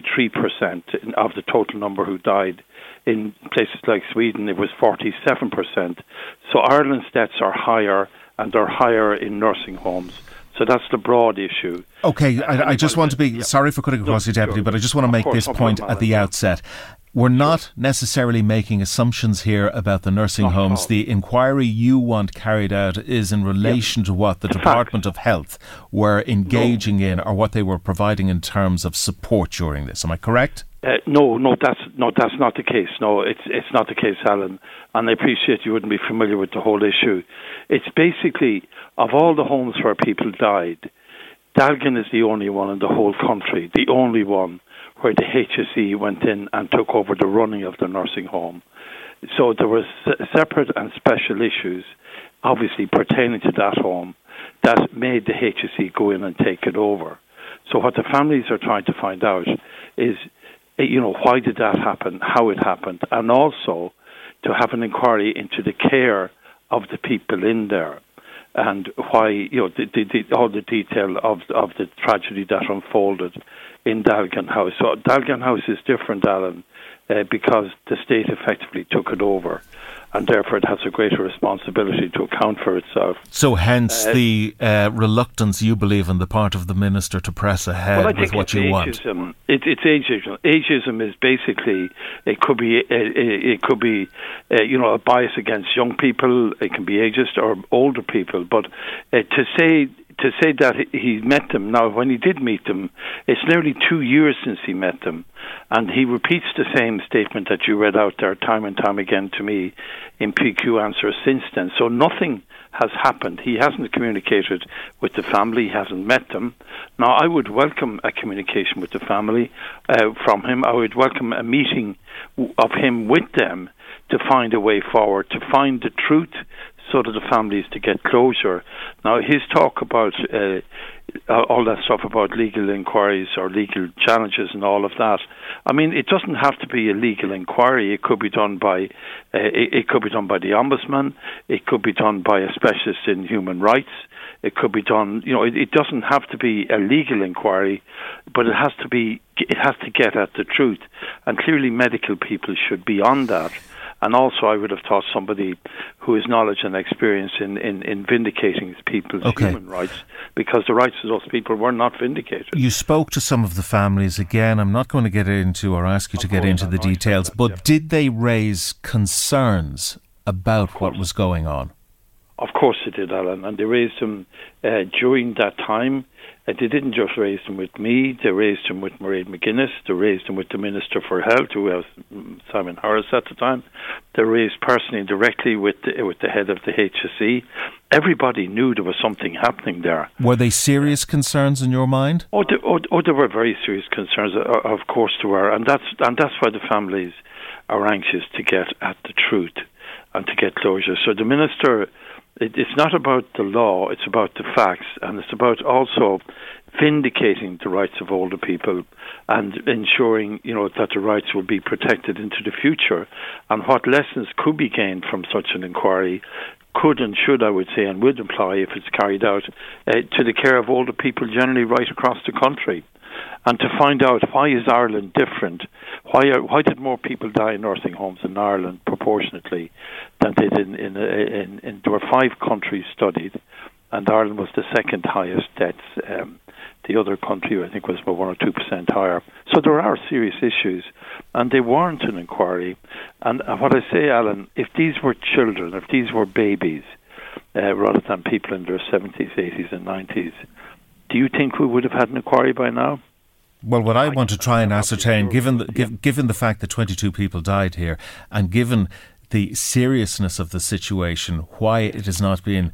43% of the total number who died. In places like Sweden, it was 47%. So Ireland's deaths are higher, and they're higher in nursing homes. So that's the broad issue. OK, I just want to be, sorry for cutting across you, Deputy, but I just want to make this point at the outset. we're not necessarily making assumptions here about the nursing homes. The inquiry you want carried out is in relation to what the Department of Health were engaging in, or what they were providing in terms of support during this. Am I correct? No, that's not the case. No, it's not the case, Alan. And I appreciate you wouldn't be familiar with the whole issue. It's basically, of all the homes where people died, Dalgan is the only one in the whole country, the only one where the HSE went in and took over the running of the nursing home. So there were separate and special issues, obviously pertaining to that home, that made the HSE go in and take it over. So what the families are trying to find out is, why did that happen, how it happened, and also to have an inquiry into the care of the people in there, and why, all the detail of the tragedy that unfolded in Dalgan House. So Dalgan House is different, Alan, because the state effectively took it over, and therefore it has a greater responsibility to account for itself. So hence the reluctance, you believe, on the part of the Minister to press ahead with what you want. It's ageism. Ageism is basically, it could be a bias against young people. It can be ageist or older people. But to say that he met them, now when he did meet them, it's nearly 2 years since he met them, and he repeats the same statement that you read out there time and time again to me in PQ Answers since then. So nothing has happened. He hasn't communicated with the family, he hasn't met them. Now, I would welcome a communication with the family from him. I would welcome a meeting of him with them to find a way forward, to find the truth, so that the families to get closure. Now, his talk about all that stuff about legal inquiries or legal challenges and all of that, I mean, it doesn't have to be a legal inquiry. It could be done by the Ombudsman. It could be done by a specialist in human rights. It could be done. It doesn't have to be a legal inquiry, but it has to get at the truth. And clearly, medical people should be on that. And also, I would have thought somebody who has knowledge and experience in vindicating people's human rights, because the rights of those people were not vindicated. You spoke to some of the families. Again, I'm not going to get into or ask you to get into the details, but did they raise concerns about what was going on? Of course they did, Alan, and they raised them during that time. They didn't just raise them with me, they raised them with Mairead McGuinness, they raised them with the Minister for Health, who was Simon Harris at the time. They raised personally directly with the head of the HSE. Everybody knew there was something happening there. Were they serious concerns in your mind? There were very serious concerns, of course there were, and that's why the families are anxious to get at the truth and to get closure. So the Minister, it's not about the law, it's about the facts, and it's about also vindicating the rights of older people and ensuring, that the rights will be protected into the future, and what lessons could be gained from such an inquiry could and should, I would say, and would apply if it's carried out to the care of older people generally right across the country. And to find out, why is Ireland different? Why did more people die in nursing homes in Ireland proportionately than they did in there were 5 countries studied, and Ireland was the second highest deaths. The other country, I think, was about 1 or 2% higher. So there are serious issues, and they warrant an inquiry. And what I say, Alan, if these were children, if these were babies, rather than people in their 70s, 80s and 90s, do you think we would have had an inquiry by now? Well, what I want to try and ascertain, given the fact that 22 people died here, and given the seriousness of the situation, why it is not being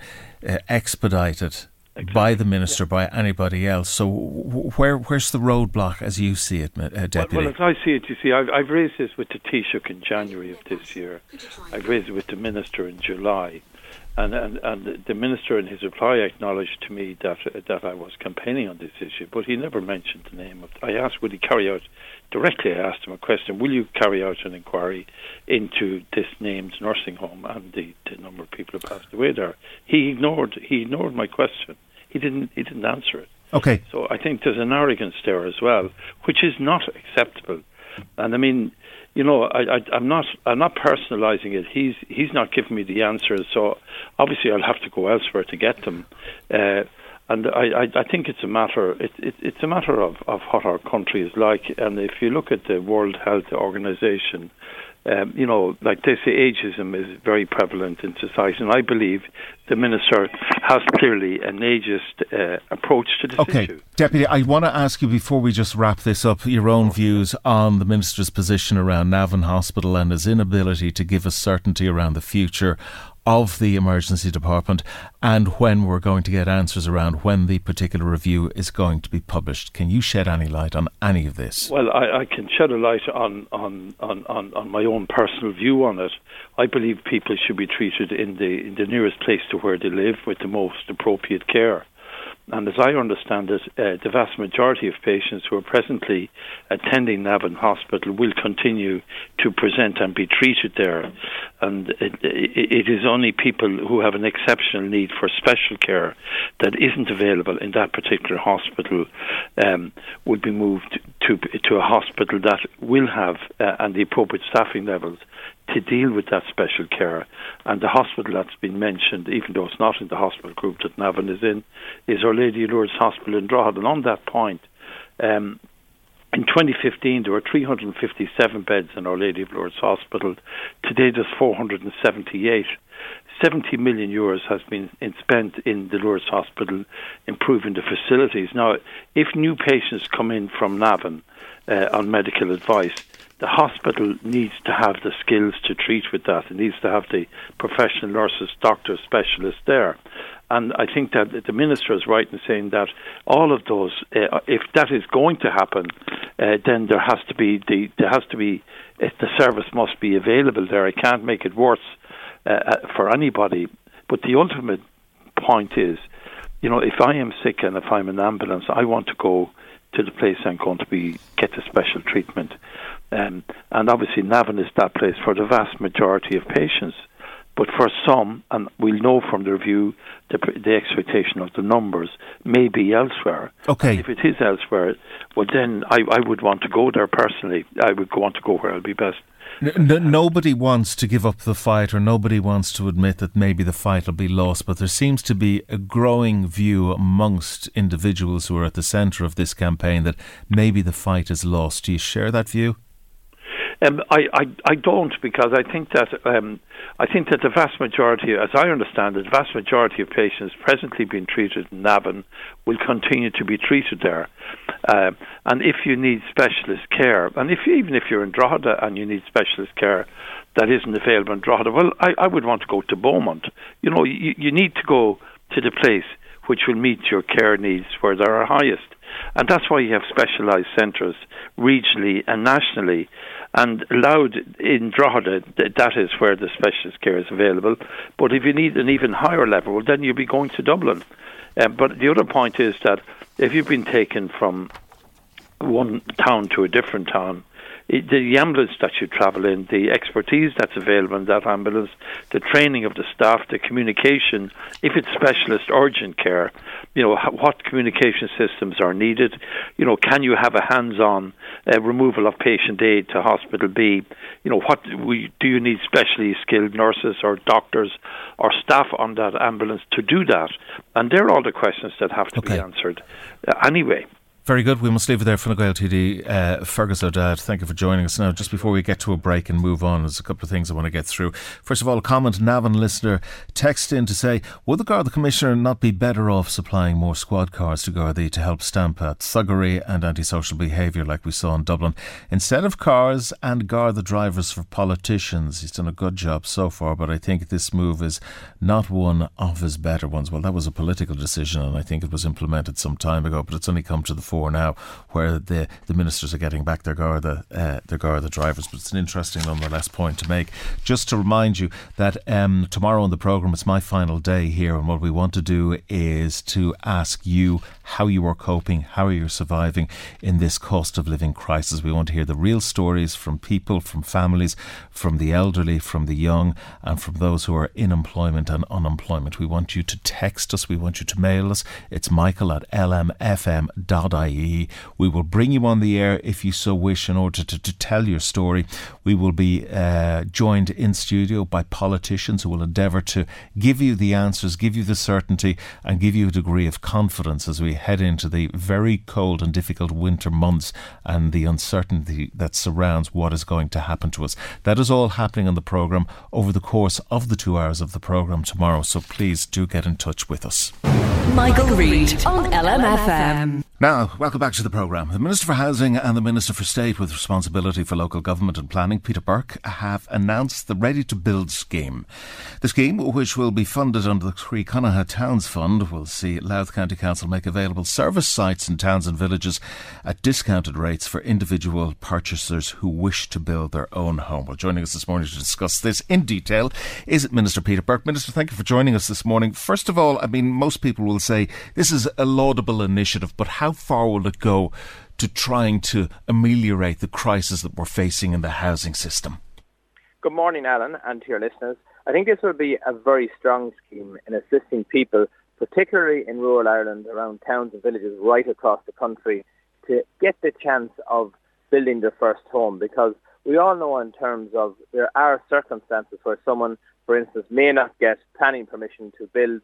expedited by the Minister, by anybody else. So where's the roadblock as you see it, Deputy? Well, as I see it, you see, I've raised this with the Taoiseach in January of this year. I've raised it with the Minister in July. And the Minister in his reply acknowledged to me that I was campaigning on this issue, but he never mentioned the name of. I asked, would he carry out, directly I asked him a question, will you carry out an inquiry into this named nursing home and the number of people who passed away there? He ignored my question. He didn't answer it. Okay. So I think there's an arrogance there as well, which is not acceptable. And I mean, I'm not personalising it. He's not giving me the answers, so obviously I'll have to go elsewhere to get them. And I think it's a matter. It's a matter of what our country is like. And if you look at the World Health Organization, like they say, ageism is very prevalent in society, and I believe the Minister has clearly an ageist approach to this issue. Deputy, I want to ask you, before we just wrap this up, your own views on the Minister's position around Navan Hospital and his inability to give us certainty around the future of the emergency department and when we're going to get answers around when the particular review is going to be published. Can you shed any light on any of this? Well, I can shed a light on my own personal view on it. I believe people should be treated in the nearest place to where they live with the most appropriate care. And as I understand it, the vast majority of patients who are presently attending Navan Hospital will continue to present and be treated there. And it is only people who have an exceptional need for special care that isn't available in that particular hospital will be moved to a hospital that will have and the appropriate staffing levels to deal with that special care. And the hospital that's been mentioned, even though it's not in the hospital group that Navan is in, is Our Lady of Lourdes Hospital in Drogheda. And on that point, in 2015 there were 357 beds in Our Lady of Lourdes Hospital. Today there's 478. 70 million euros has been spent in the Lourdes Hospital improving the facilities. Now, if new patients come in from Navan on medical advice, the hospital needs to have the skills to treat with that. It needs to have the professional nurses, doctors, specialists there. And I think that the Minister is right in saying that all of those, if that is going to happen, then there has to be the service must be available there. I can't make it worse for anybody. But the ultimate point is, if I am sick and if I'm in ambulance, I want to go to the place I'm going to get the special treatment. And obviously Navan is that place for the vast majority of patients. But for some, and we'll know from the review, the expectation of the numbers may be elsewhere. Okay. And if it is elsewhere, well then I would want to go there personally. I would want to go where I'll be best. Nobody wants to give up the fight, or nobody wants to admit that maybe the fight will be lost, but there seems to be a growing view amongst individuals who are at the centre of this campaign that maybe the fight is lost. Do you share that view? I don't, because I think that the vast majority, as I understand it, the vast majority of patients presently being treated in Navan will continue to be treated there. And if you need specialist care, and even if you're in Drogheda and you need specialist care that isn't available in Drogheda, well, I would want to go to Beaumont. You need to go to the place which will meet your care needs where they are highest. And that's why you have specialised centres regionally and nationally. And allowed in Drogheda, that is where the specialist care is available. But if you need an even higher level, well, then you'll be going to Dublin. But the other point is that if you've been taken from one town to a different town, the ambulance that you travel in, the expertise that's available in that ambulance, the training of the staff, the communication, if it's specialist urgent care, what communication systems are needed, can you have a hands-on removal of patient A to hospital B, do you need specially skilled nurses or doctors or staff on that ambulance to do that? And they're all the questions that have to be answered anyway. Very good. We must leave it there. Fine Gael TD, Fergus O'Dowd, thank you for joining us. Now, just before we get to a break and move on, there's a couple of things I want to get through. First of all, a comment, Navan listener text in to say, would the Garda Commissioner not be better off supplying more squad cars to Gardaí to help stamp out thuggery and antisocial behaviour like we saw in Dublin? Instead of cars and Garda drivers for politicians. He's done a good job so far, but I think this move is not one of his better ones. Well, that was a political decision and I think it was implemented some time ago, but it's only come to the fore now, where the ministers are getting back their Garda drivers. But it's an interesting, nonetheless, point to make. Just to remind you that tomorrow on the programme, it's my final day here, and what we want to do is to ask you how you are coping, how you're surviving in this cost of living crisis. We want to hear the real stories from people, from families, from the elderly, from the young, and from those who are in employment and unemployment. We want you to text us. We want you to mail us. It's michael@lmfm.ie. We will bring you on the air if you so wish in order to tell your story. We will be joined in studio by politicians who will endeavour to give you the answers, give you the certainty, and give you a degree of confidence as we head into the very cold and difficult winter months and the uncertainty that surrounds what is going to happen to us. That is all happening on the programme over the course of the 2 hours of the programme tomorrow, so please do get in touch with us. Michael Reid on LMFM. Now, welcome back to the programme. The Minister for Housing and the Minister for State with responsibility for local government and planning, Peter Burke, have announced the Ready to Build scheme. The scheme, which will be funded under the Croí Towns Fund, will see Louth County Council make available service sites in towns and villages at discounted rates for individual purchasers who wish to build their own home. Well, joining us this morning to discuss this in detail is Minister Peter Burke. Minister, thank you for joining us this morning. First of all, I mean, most people will say this is a laudable initiative, but how far will it go to trying to ameliorate the crisis that we're facing in the housing system? Good morning, Alan, and to your listeners. I think this will be a very strong scheme in assisting people, particularly in rural Ireland, around towns and villages right across the country, to get the chance of building their first home. Because we all know in terms of there are circumstances where someone, for instance, may not get planning permission to build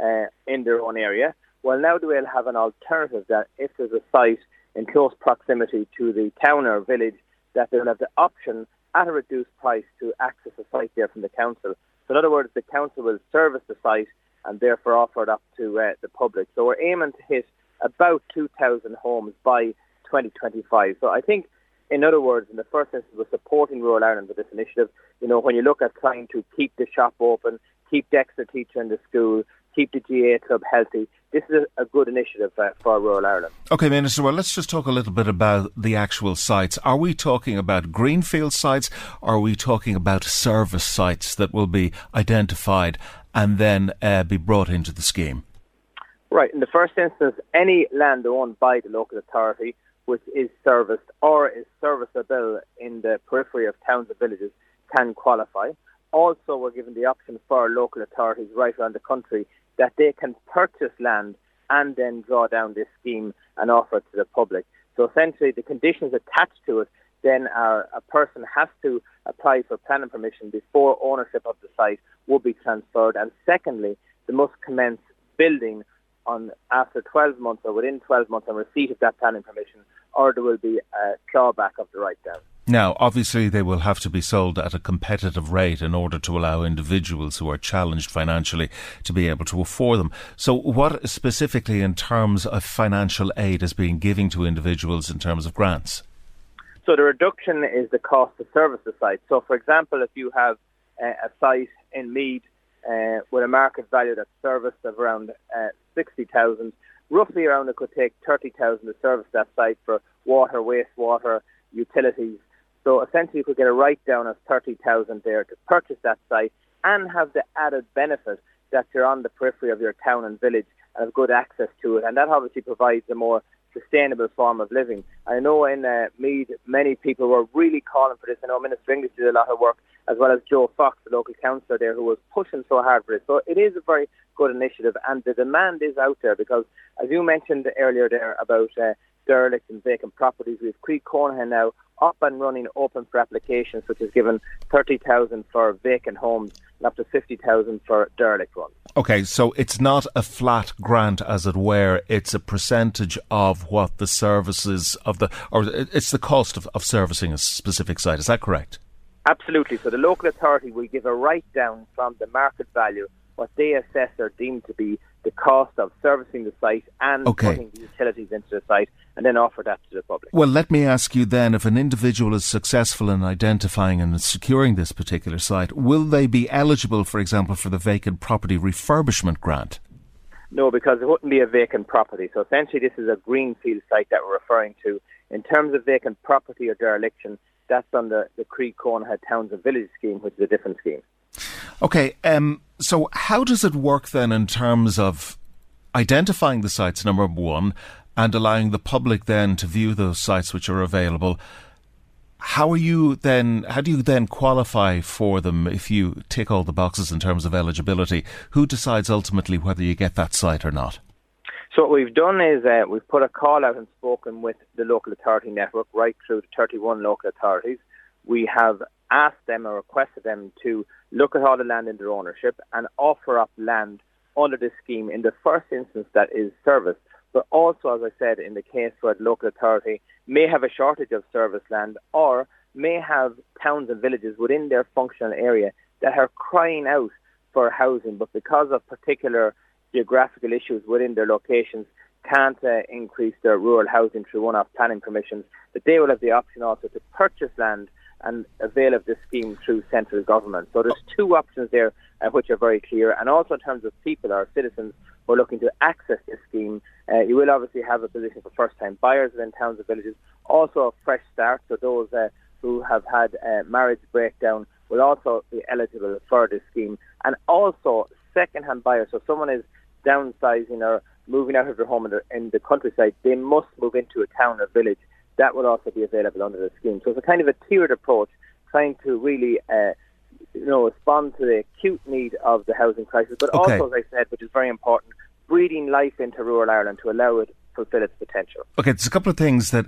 in their own area. Well, now they will have an alternative that if there's a site in close proximity to the town or village, that they'll have the option at a reduced price to access a site there from the council. So in other words, the council will service the site and therefore offer it up to the public. So we're aiming to hit about 2,000 homes by 2025. So I think, in other words, in the first instance, we're supporting rural Ireland with this initiative. You know, when you look at trying to keep the shop open, keep Dexter teacher in the school, keep the GA club healthy, this is a good initiative for rural Ireland. OK, Minister, well, let's just talk a little bit about the actual sites. Are we talking about greenfield sites, or are we talking about service sites that will be identified and then be brought into the scheme? Right. In the first instance, any land owned by the local authority which is serviced or is serviceable in the periphery of towns and villages can qualify. Also, we're given the option for local authorities right around the country that they can purchase land and then draw down this scheme and offer it to the public. So essentially, the conditions attached to it then are a person has to apply for planning permission before ownership of the site will be transferred. And secondly, they must commence building after 12 months or within 12 months on receipt of that planning permission, or there will be a clawback of the right down. Now, obviously, they will have to be sold at a competitive rate in order to allow individuals who are challenged financially to be able to afford them. So what specifically in terms of financial aid is being given to individuals in terms of grants? So the reduction is the cost to service the site. So, for example, if you have a site in Meath with a market value that's serviced of around 60,000, roughly around it could take 30,000 to service that site for water, wastewater, utilities. So essentially you could get a write-down of 30,000 there to purchase that site and have the added benefit that you're on the periphery of your town and village and have good access to it. And that obviously provides a more sustainable form of living. I know in Meath, many people were really calling for this. I know Minister English did a lot of work, as well as Joe Fox, the local councillor there, who was pushing so hard for this. So it is a very good initiative, and the demand is out there because, as you mentioned earlier there about derelict and vacant properties, we have Croí Cónaithe now up and running, open for applications, which is given 30,000 for vacant homes and up to 50,000 for derelict ones. OK, so it's not a flat grant, as it were. It's a percentage of what the services of or it's the cost of servicing a specific site. Is that correct? Absolutely. So the local authority will give a write-down from the market value, what they assess or deem to be the cost of servicing the site and putting the utilities into the site, and then offer that to the public. Well, let me ask you then, if an individual is successful in identifying and securing this particular site, will they be eligible, for example, for the vacant property refurbishment grant? No, because it wouldn't be a vacant property. So essentially this is a greenfield site that we're referring to. In terms of vacant property or dereliction, that's under the Croí Cónaithe Towns and Villages scheme, which is a different scheme. OK, so how does it work then in terms of identifying the sites, number one, and allowing the public then to view those sites which are available. How do you then qualify for them if you tick all the boxes in terms of eligibility? Who decides ultimately whether you get that site or not? So what we've done is we've put a call out and spoken with the local authority network right through to 31 local authorities. We have asked them or requested them to look at all the land in their ownership and offer up land under this scheme in the first instance that is serviced. But also, as I said, in the case where the local authority may have a shortage of service land or may have towns and villages within their functional area that are crying out for housing, but because of particular geographical issues within their locations can't increase their rural housing through one-off planning permissions, that they will have the option also to purchase land and avail of this scheme through central government. So there's two options there which are very clear. And also in terms of people or citizens who are looking to access this scheme, you will obviously have a position for first-time buyers within towns and villages. Also a fresh start, so those who have had marriage breakdown will also be eligible for this scheme. And also second-hand buyers, so someone is downsizing or moving out of their home in the countryside, they must move into a town or village. That will also be available under the scheme. So it's a kind of a tiered approach, trying to really respond to the acute need of the housing crisis, but also, as I said, which is very important, breathing life into rural Ireland to allow it to fulfil its potential. Okay, there's a couple of things that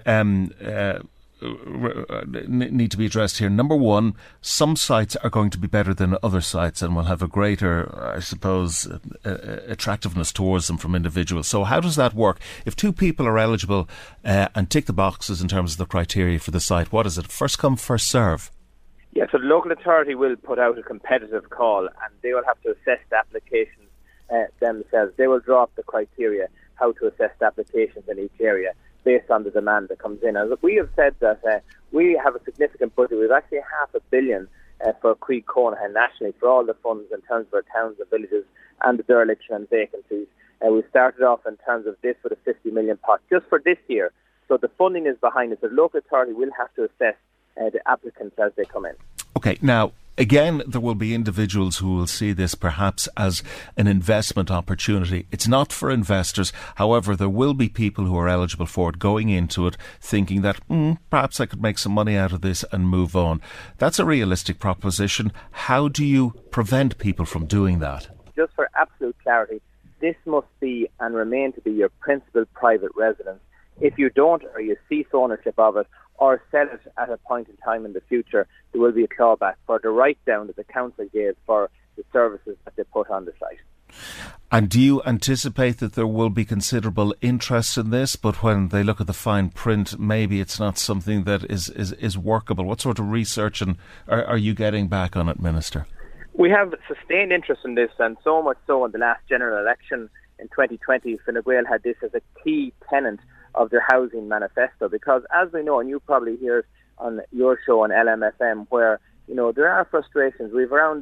need to be addressed here. Number one, some sites are going to be better than other sites and will have a greater, I suppose, attractiveness towards them from individuals. So how does that work? If two people are eligible and tick the boxes in terms of the criteria for the site, what is it? First come, first serve? Yeah, so the local authority will put out a competitive call and they will have to assess the applications themselves. They will draw up the criteria, how to assess the applications in each area based on the demand that comes in. And we have said that we have a significant budget. We've actually $500 million for Creed Conahan nationally for all the funds in terms of our towns and villages and the dereliction and vacancies. We started off in terms of this with a $50 million pot just for this year. So the funding is behind it. The local authority will have to assess the applicants as they come in. Okay, now, again, there will be individuals who will see this perhaps as an investment opportunity. It's not for investors. However, there will be people who are eligible for it going into it thinking that perhaps I could make some money out of this and move on. That's a realistic proposition. How do you prevent people from doing that? Just for absolute clarity, this must be and remain to be your principal private residence. If you don't or you cease ownership of it or sell it at a point in time in the future, there will be a clawback for the write-down that the council gave for the services that they put on the site. And do you anticipate that there will be considerable interest in this, but when they look at the fine print, maybe it's not something that is workable? What sort of research are you getting back on it, Minister? We have sustained interest in this, and so much so in the last general election in 2020, Fine Gael had this as a key tenet of their housing manifesto, because as we know, and you probably hear on your show on LMFM, where there are frustrations. We've around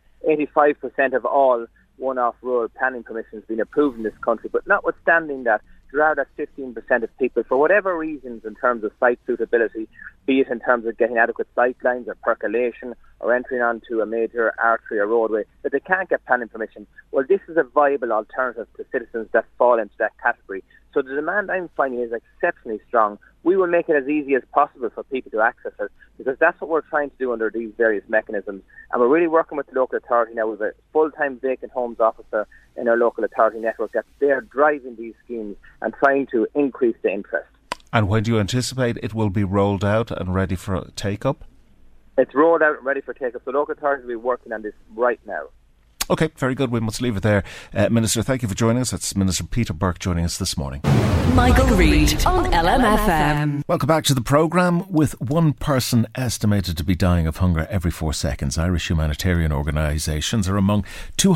85% of all one-off rural planning permissions being approved in this country, but notwithstanding that, there are that 15% of people, for whatever reasons in terms of site suitability, be it in terms of getting adequate sight lines or percolation or entering onto a major artery or roadway, that they can't get planning permission. Well, this is a viable alternative to citizens that fall into that category. So the demand I'm finding is exceptionally strong. We will make it as easy as possible for people to access it, because that's what we're trying to do under these various mechanisms. And we're really working with the local authority now. With a full-time vacant homes officer in our local authority network that they're driving these schemes and trying to increase the interest. And when do you anticipate it will be rolled out and ready for take-up? It's rolled out and ready for take-up. So local authorities will be working on this right now. OK, very good. We must leave it there. Minister, thank you for joining us. That's Minister Peter Burke joining us this morning. Michael Reid on LMFM. Welcome back to the programme. With one person estimated to be dying of hunger every 4 seconds, Irish humanitarian organisations are among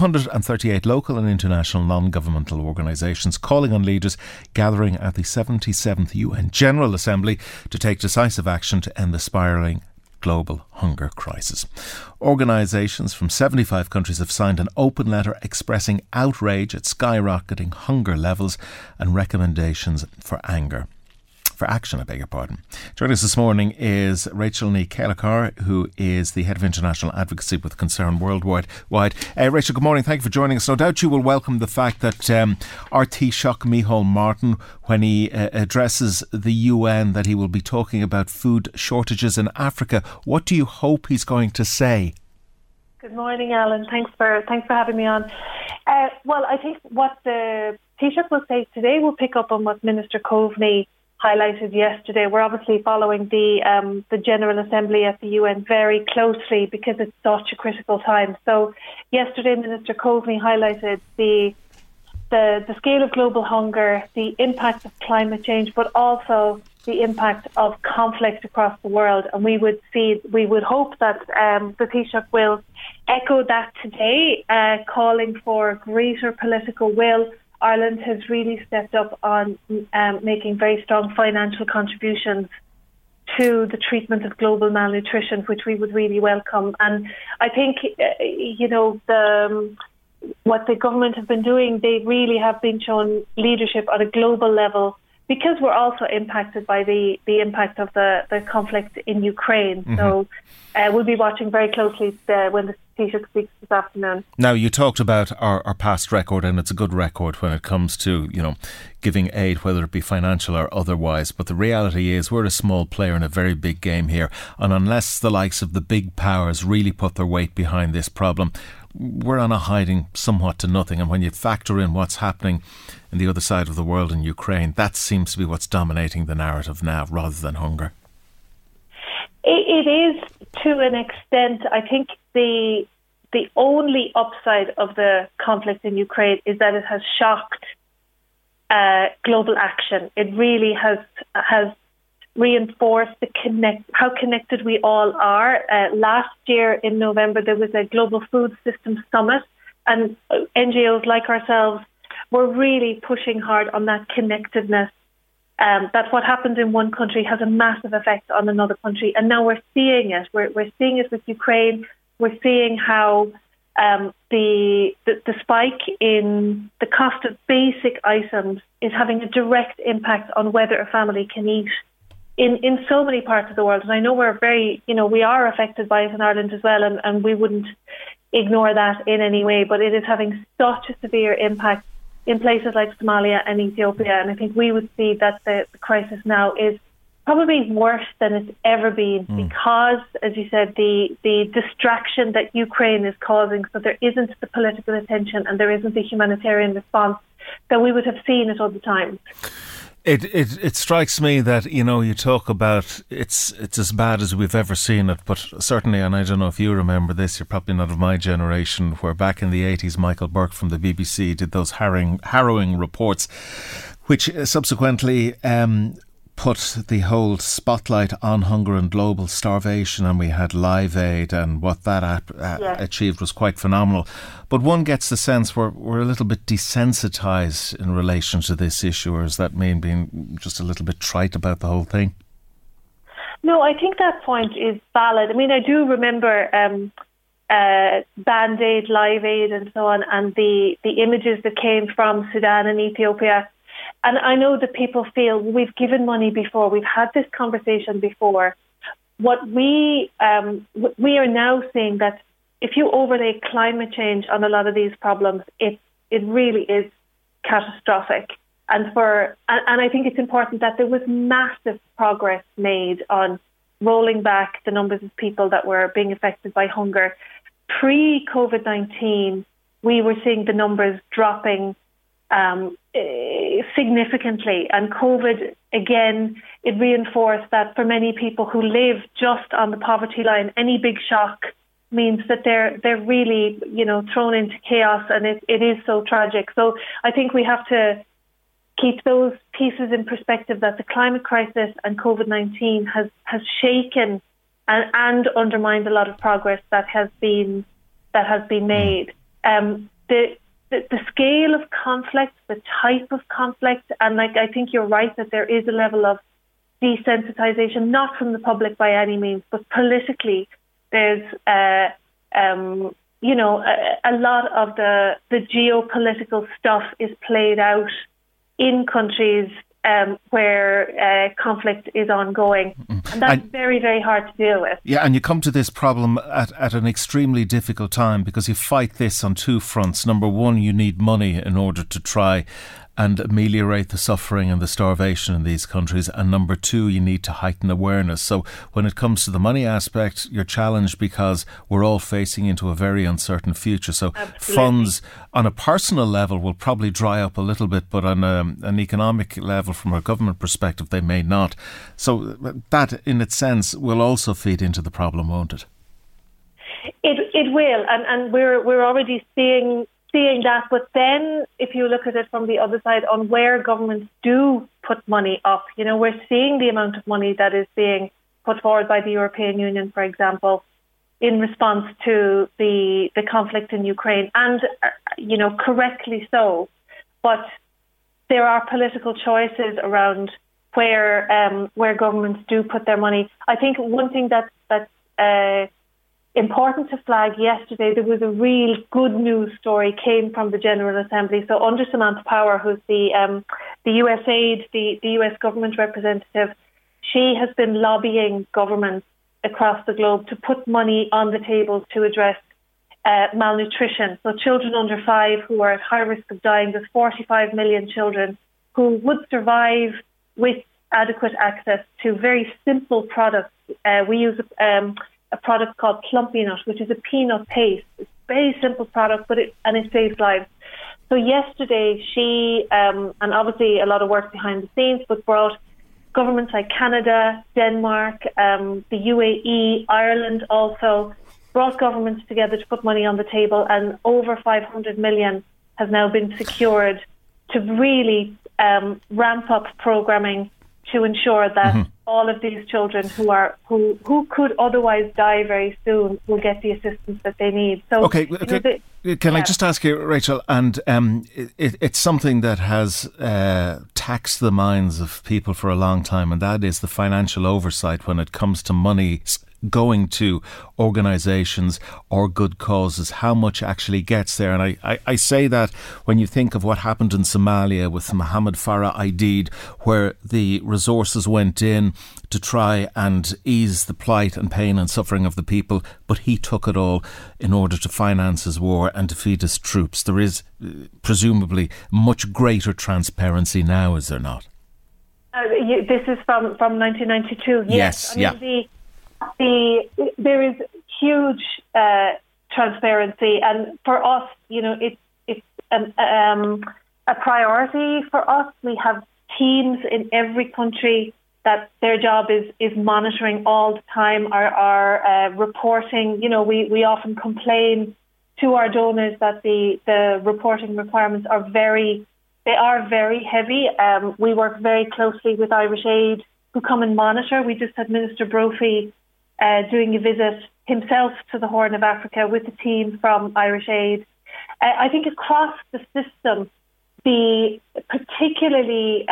238 local and international non-governmental organisations calling on leaders gathering at the 77th UN General Assembly to take decisive action to end the spiralling global hunger crisis. Organisations from 75 countries have signed an open letter expressing outrage at skyrocketing hunger levels and recommendations for action, I beg your pardon. Joining us this morning is Rachel Ní Chéilachar, who is the Head of International Advocacy with Concern Worldwide. Rachel, good morning. Thank you for joining us. No doubt you will welcome the fact that our Taoiseach Micheál Martin, when he addresses the UN, that he will be talking about food shortages in Africa. What do you hope he's going to say? Good morning, Alan. Thanks for having me on. Well, I think what the Taoiseach will say today will pick up on what Minister Coveney highlighted yesterday. We're obviously following the General Assembly at the UN very closely because it's such a critical time. So yesterday, Minister Coveney highlighted the scale of global hunger, the impact of climate change, but also the impact of conflict across the world. And we would hope that the Taoiseach will echo that today, calling for greater political will. Ireland has really stepped up on making very strong financial contributions to the treatment of global malnutrition, which we would really welcome. And I think, what the government have been doing, they really have been showing leadership at a global level, because we're also impacted by the impact of the conflict in Ukraine. Mm-hmm. So we'll be watching very closely when the Taoiseach speaks this afternoon. Now, you talked about our past record, and it's a good record when it comes to, giving aid, whether it be financial or otherwise. But the reality is we're a small player in a very big game here. And unless the likes of the big powers really put their weight behind this problem, we're on a hiding somewhat to nothing. And when you factor in what's happening in the other side of the world in Ukraine, that seems to be what's dominating the narrative now, rather than hunger. It is, to an extent. I think the only upside of the conflict in Ukraine is that it has shocked global action. It really has reinforced how connected we all are. Last year in November, there was a Global Food Systems Summit, and NGOs like ourselves were really pushing hard on that connectedness. That what happens in one country has a massive effect on another country, and now we're seeing it. We're seeing it with Ukraine. We're seeing how the spike in the cost of basic items is having a direct impact on whether a family can eat in so many parts of the world. And I know we're we are affected by it in Ireland as well, and we wouldn't ignore that in any way, but it is having such a severe impact in places like Somalia and Ethiopia. And I think we would see that the crisis now is probably worse than it's ever been because, as you said, the distraction that Ukraine is causing, so there isn't the political attention and there isn't the humanitarian response that we would have seen at other times. It strikes me that, you talk about it's as bad as we've ever seen it, but certainly, and I don't know if you remember this, you're probably not of my generation, where back in the 80s, Michael Burke from the BBC did those harrowing reports, which subsequently put the whole spotlight on hunger and global starvation, and we had Live Aid, and what that achieved was quite phenomenal. But one gets the sense we're a little bit desensitised in relation to this issue, or does that mean being just a little bit trite about the whole thing? No, I think that point is valid. I mean, I do remember Band-Aid, Live Aid and so on, and the images that came from Sudan and Ethiopia. And I know that people feel we've given money before, we've had this conversation before. What we are now seeing that if you overlay climate change on a lot of these problems, it really is catastrophic. And I think it's important that there was massive progress made on rolling back the numbers of people that were being affected by hunger. Pre-COVID-19, we were seeing the numbers dropping significantly, and COVID, again, it reinforced that for many people who live just on the poverty line, any big shock means that they're really, thrown into chaos, and it is so tragic. So I think we have to keep those pieces in perspective, that the climate crisis and COVID-19 has shaken and undermined a lot of progress that has been made. The scale of conflict, the type of conflict, and I think you're right that there is a level of desensitization, not from the public by any means, but politically, there's a lot of the geopolitical stuff is played out in countries where conflict is ongoing. And that's very, very hard to deal with. Yeah, and you come to this problem at an extremely difficult time because you fight this on two fronts. Number one, you need money in order to try and ameliorate the suffering and the starvation in these countries. And number two, you need to heighten awareness. So when it comes to the money aspect, you're challenged because we're all facing into a very uncertain future. So Absolutely. Funds on a personal level will probably dry up a little bit, but on an economic level, from a government perspective, they may not. So that, in its sense, will also feed into the problem, won't it? It will, and we're already seeing that. But then, if you look at it from the other side, on where governments do put money up, we're seeing the amount of money that is being put forward by the European Union, for example, in response to the conflict in Ukraine, and correctly so. But there are political choices around where governments do put their money. I think one thing that's important to flag yesterday, there was a real good news story came from the General Assembly. So under Samantha Power, who's the USAID, the US government representative, she has been lobbying governments across the globe to put money on the table to address malnutrition. So children under 5 who are at high risk of dying, there's 45 million children who would survive with adequate access to very simple products. We use a product called Plumpy-Nut, which is a peanut paste. It's a very simple product, but it saves lives. So yesterday, she, and obviously a lot of work behind the scenes, but brought governments like Canada, Denmark, the UAE, Ireland also, brought governments together to put money on the table, and over 500 million has now been secured to really ramp up programming to ensure that all of these children who could otherwise die very soon will get the assistance that they need. So, can I just ask you, Rachel, and it's something that has taxed the minds of people for a long time, and that is the financial oversight when it comes to money going to organisations or good causes, how much actually gets there. And I say that when you think of what happened in Somalia with Mohammed Farah Aidid, where the resources went in to try and ease the plight and pain and suffering of the people, but he took it all in order to finance his war and defeat his troops. There is presumably much greater transparency now, is there not? This is from 1992. Yes, there is huge transparency, and for us, it's a priority for us. We have teams in every country that their job is monitoring all the time, are reporting. We often complain to our donors that the reporting requirements are very heavy. We work very closely with Irish Aid, who come and monitor. We just had Minister Brophy doing a visit himself to the Horn of Africa with a team from Irish Aid. I think across the system, particularly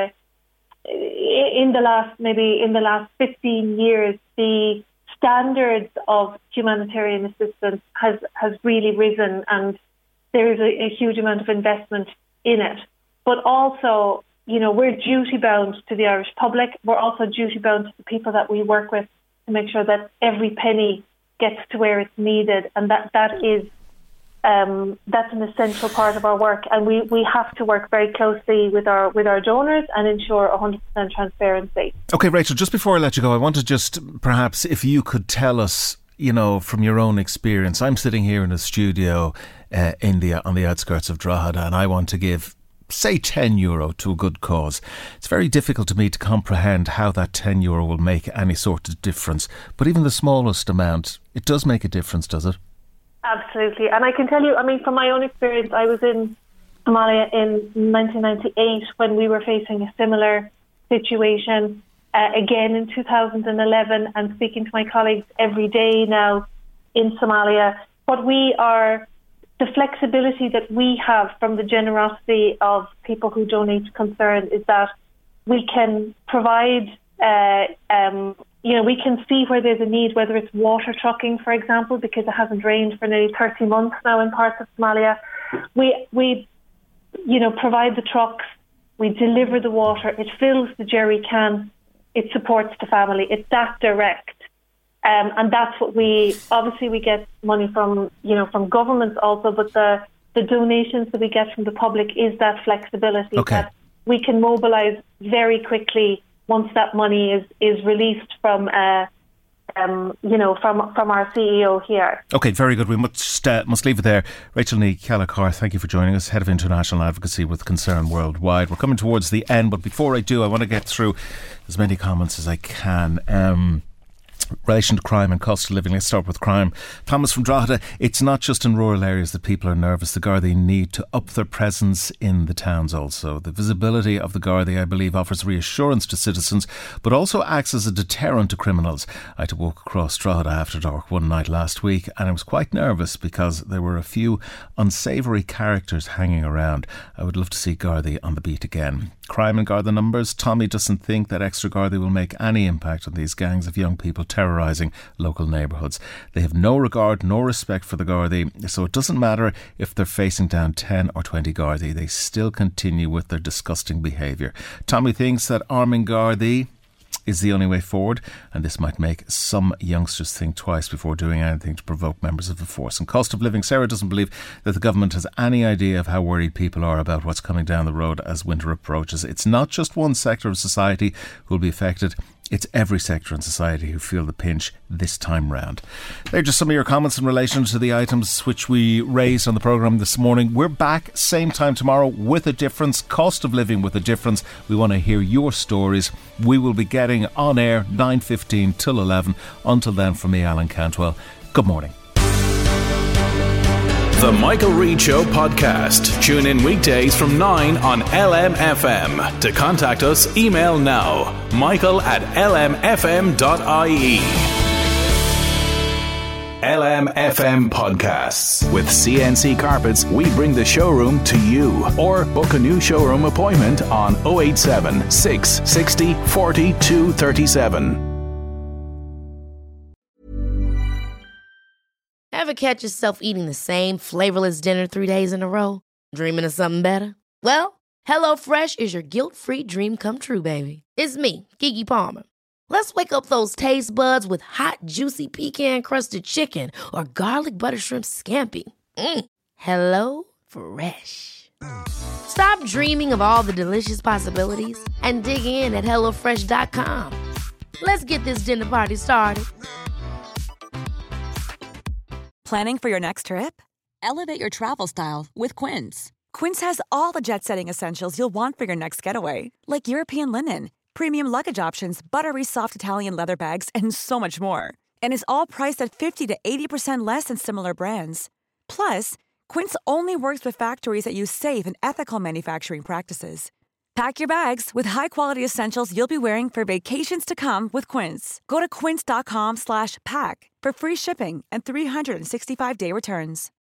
in the last 15 years, the standards of humanitarian assistance has really risen, and there is a huge amount of investment in it. But also, we're duty bound to the Irish public. We're also duty bound to the people that we work with to make sure that every penny gets to where it's needed, and that is that's an essential part of our work. And we have to work very closely with our donors and ensure 100% transparency. Okay, Rachel, just before I let you go, I want to just perhaps if you could tell us, from your own experience. I'm sitting here in a studio on the outskirts of Drogheda, and I want to give, say, €10 to a good cause. It's very difficult to me to comprehend how that €10 will make any sort of difference. But even the smallest amount, it does make a difference, does it? Absolutely. And I can tell you, from my own experience, I was in Somalia in 1998 when we were facing a similar situation. Again in 2011, and speaking to my colleagues every day now in Somalia. The flexibility that we have from the generosity of people who donate to Concern is that we can provide, we can see where there's a need, whether it's water trucking, for example, because it hasn't rained for nearly 30 months now in parts of Somalia. We provide the trucks. we deliver the water, it fills the jerry can, it supports the family. It's that direct. And that's what we get money from, from governments also, but the donations that we get from the public is that flexibility that we can mobilise very quickly once that money is released from from our CEO here. Okay, very good. We must leave it there. Rachel Ní Ceallaigh, thank you for joining us, Head of International Advocacy with Concern Worldwide. We're coming towards the end, but before I do, I want to get through as many comments as I can. Relation to crime and cost of living. Let's start with crime. Thomas from Drogheda, it's not just in rural areas that people are nervous. The Gardaí need to up their presence in the towns also. The visibility of the Gardaí, I believe, offers reassurance to citizens, but also acts as a deterrent to criminals. I had to walk across Drogheda after dark one night last week, and I was quite nervous because there were a few unsavoury characters hanging around. I would love to see Gardaí on the beat again. Crime and Garda numbers. Tommy doesn't think that extra Gardaí will make any impact on these gangs of young people terrorising local neighbourhoods. They have no regard nor respect for the Gardaí, so it doesn't matter if they're facing down 10 or 20 Gardaí. They still continue with their disgusting behaviour. Tommy thinks that arming Gardaí is the only way forward, and this might make some youngsters think twice before doing anything to provoke members of the force. And cost of living, Sarah doesn't believe that the government has any idea of how worried people are about what's coming down the road as winter approaches. It's not just one sector of society who will be affected. It's every sector in society who feel the pinch this time round. They're just some of your comments in relation to the items which we raised on the programme this morning. We're back same time tomorrow with a difference, cost of living with a difference. We want to hear your stories. We will be getting on air 9:15 till 11. Until then, from me, Alan Cantwell, good morning. The Michael Reade Show podcast. Tune in weekdays from 9 on LMFM. To contact us, email now, michael@lmfm.ie. LMFM podcasts. With CNC Carpets, we bring the showroom to you. Or book a new showroom appointment on 087 660 4237. Ever catch yourself eating the same flavorless dinner 3 days in a row? Dreaming of something better? Well, HelloFresh is your guilt-free dream come true, baby. It's me, Keke Palmer. Let's wake up those taste buds with hot, juicy pecan-crusted chicken or garlic butter shrimp scampi. Hello Fresh. Stop dreaming of all the delicious possibilities and dig in at HelloFresh.com. Let's get this dinner party started. Planning for your next trip? Elevate your travel style with Quince. Quince has all the jet-setting essentials you'll want for your next getaway, like European linen, premium luggage options, buttery soft Italian leather bags, and so much more. And is all priced at 50 to 80% less than similar brands. Plus, Quince only works with factories that use safe and ethical manufacturing practices. Pack your bags with high-quality essentials you'll be wearing for vacations to come with Quince. Go to quince.com/pack for free shipping and 365-day returns.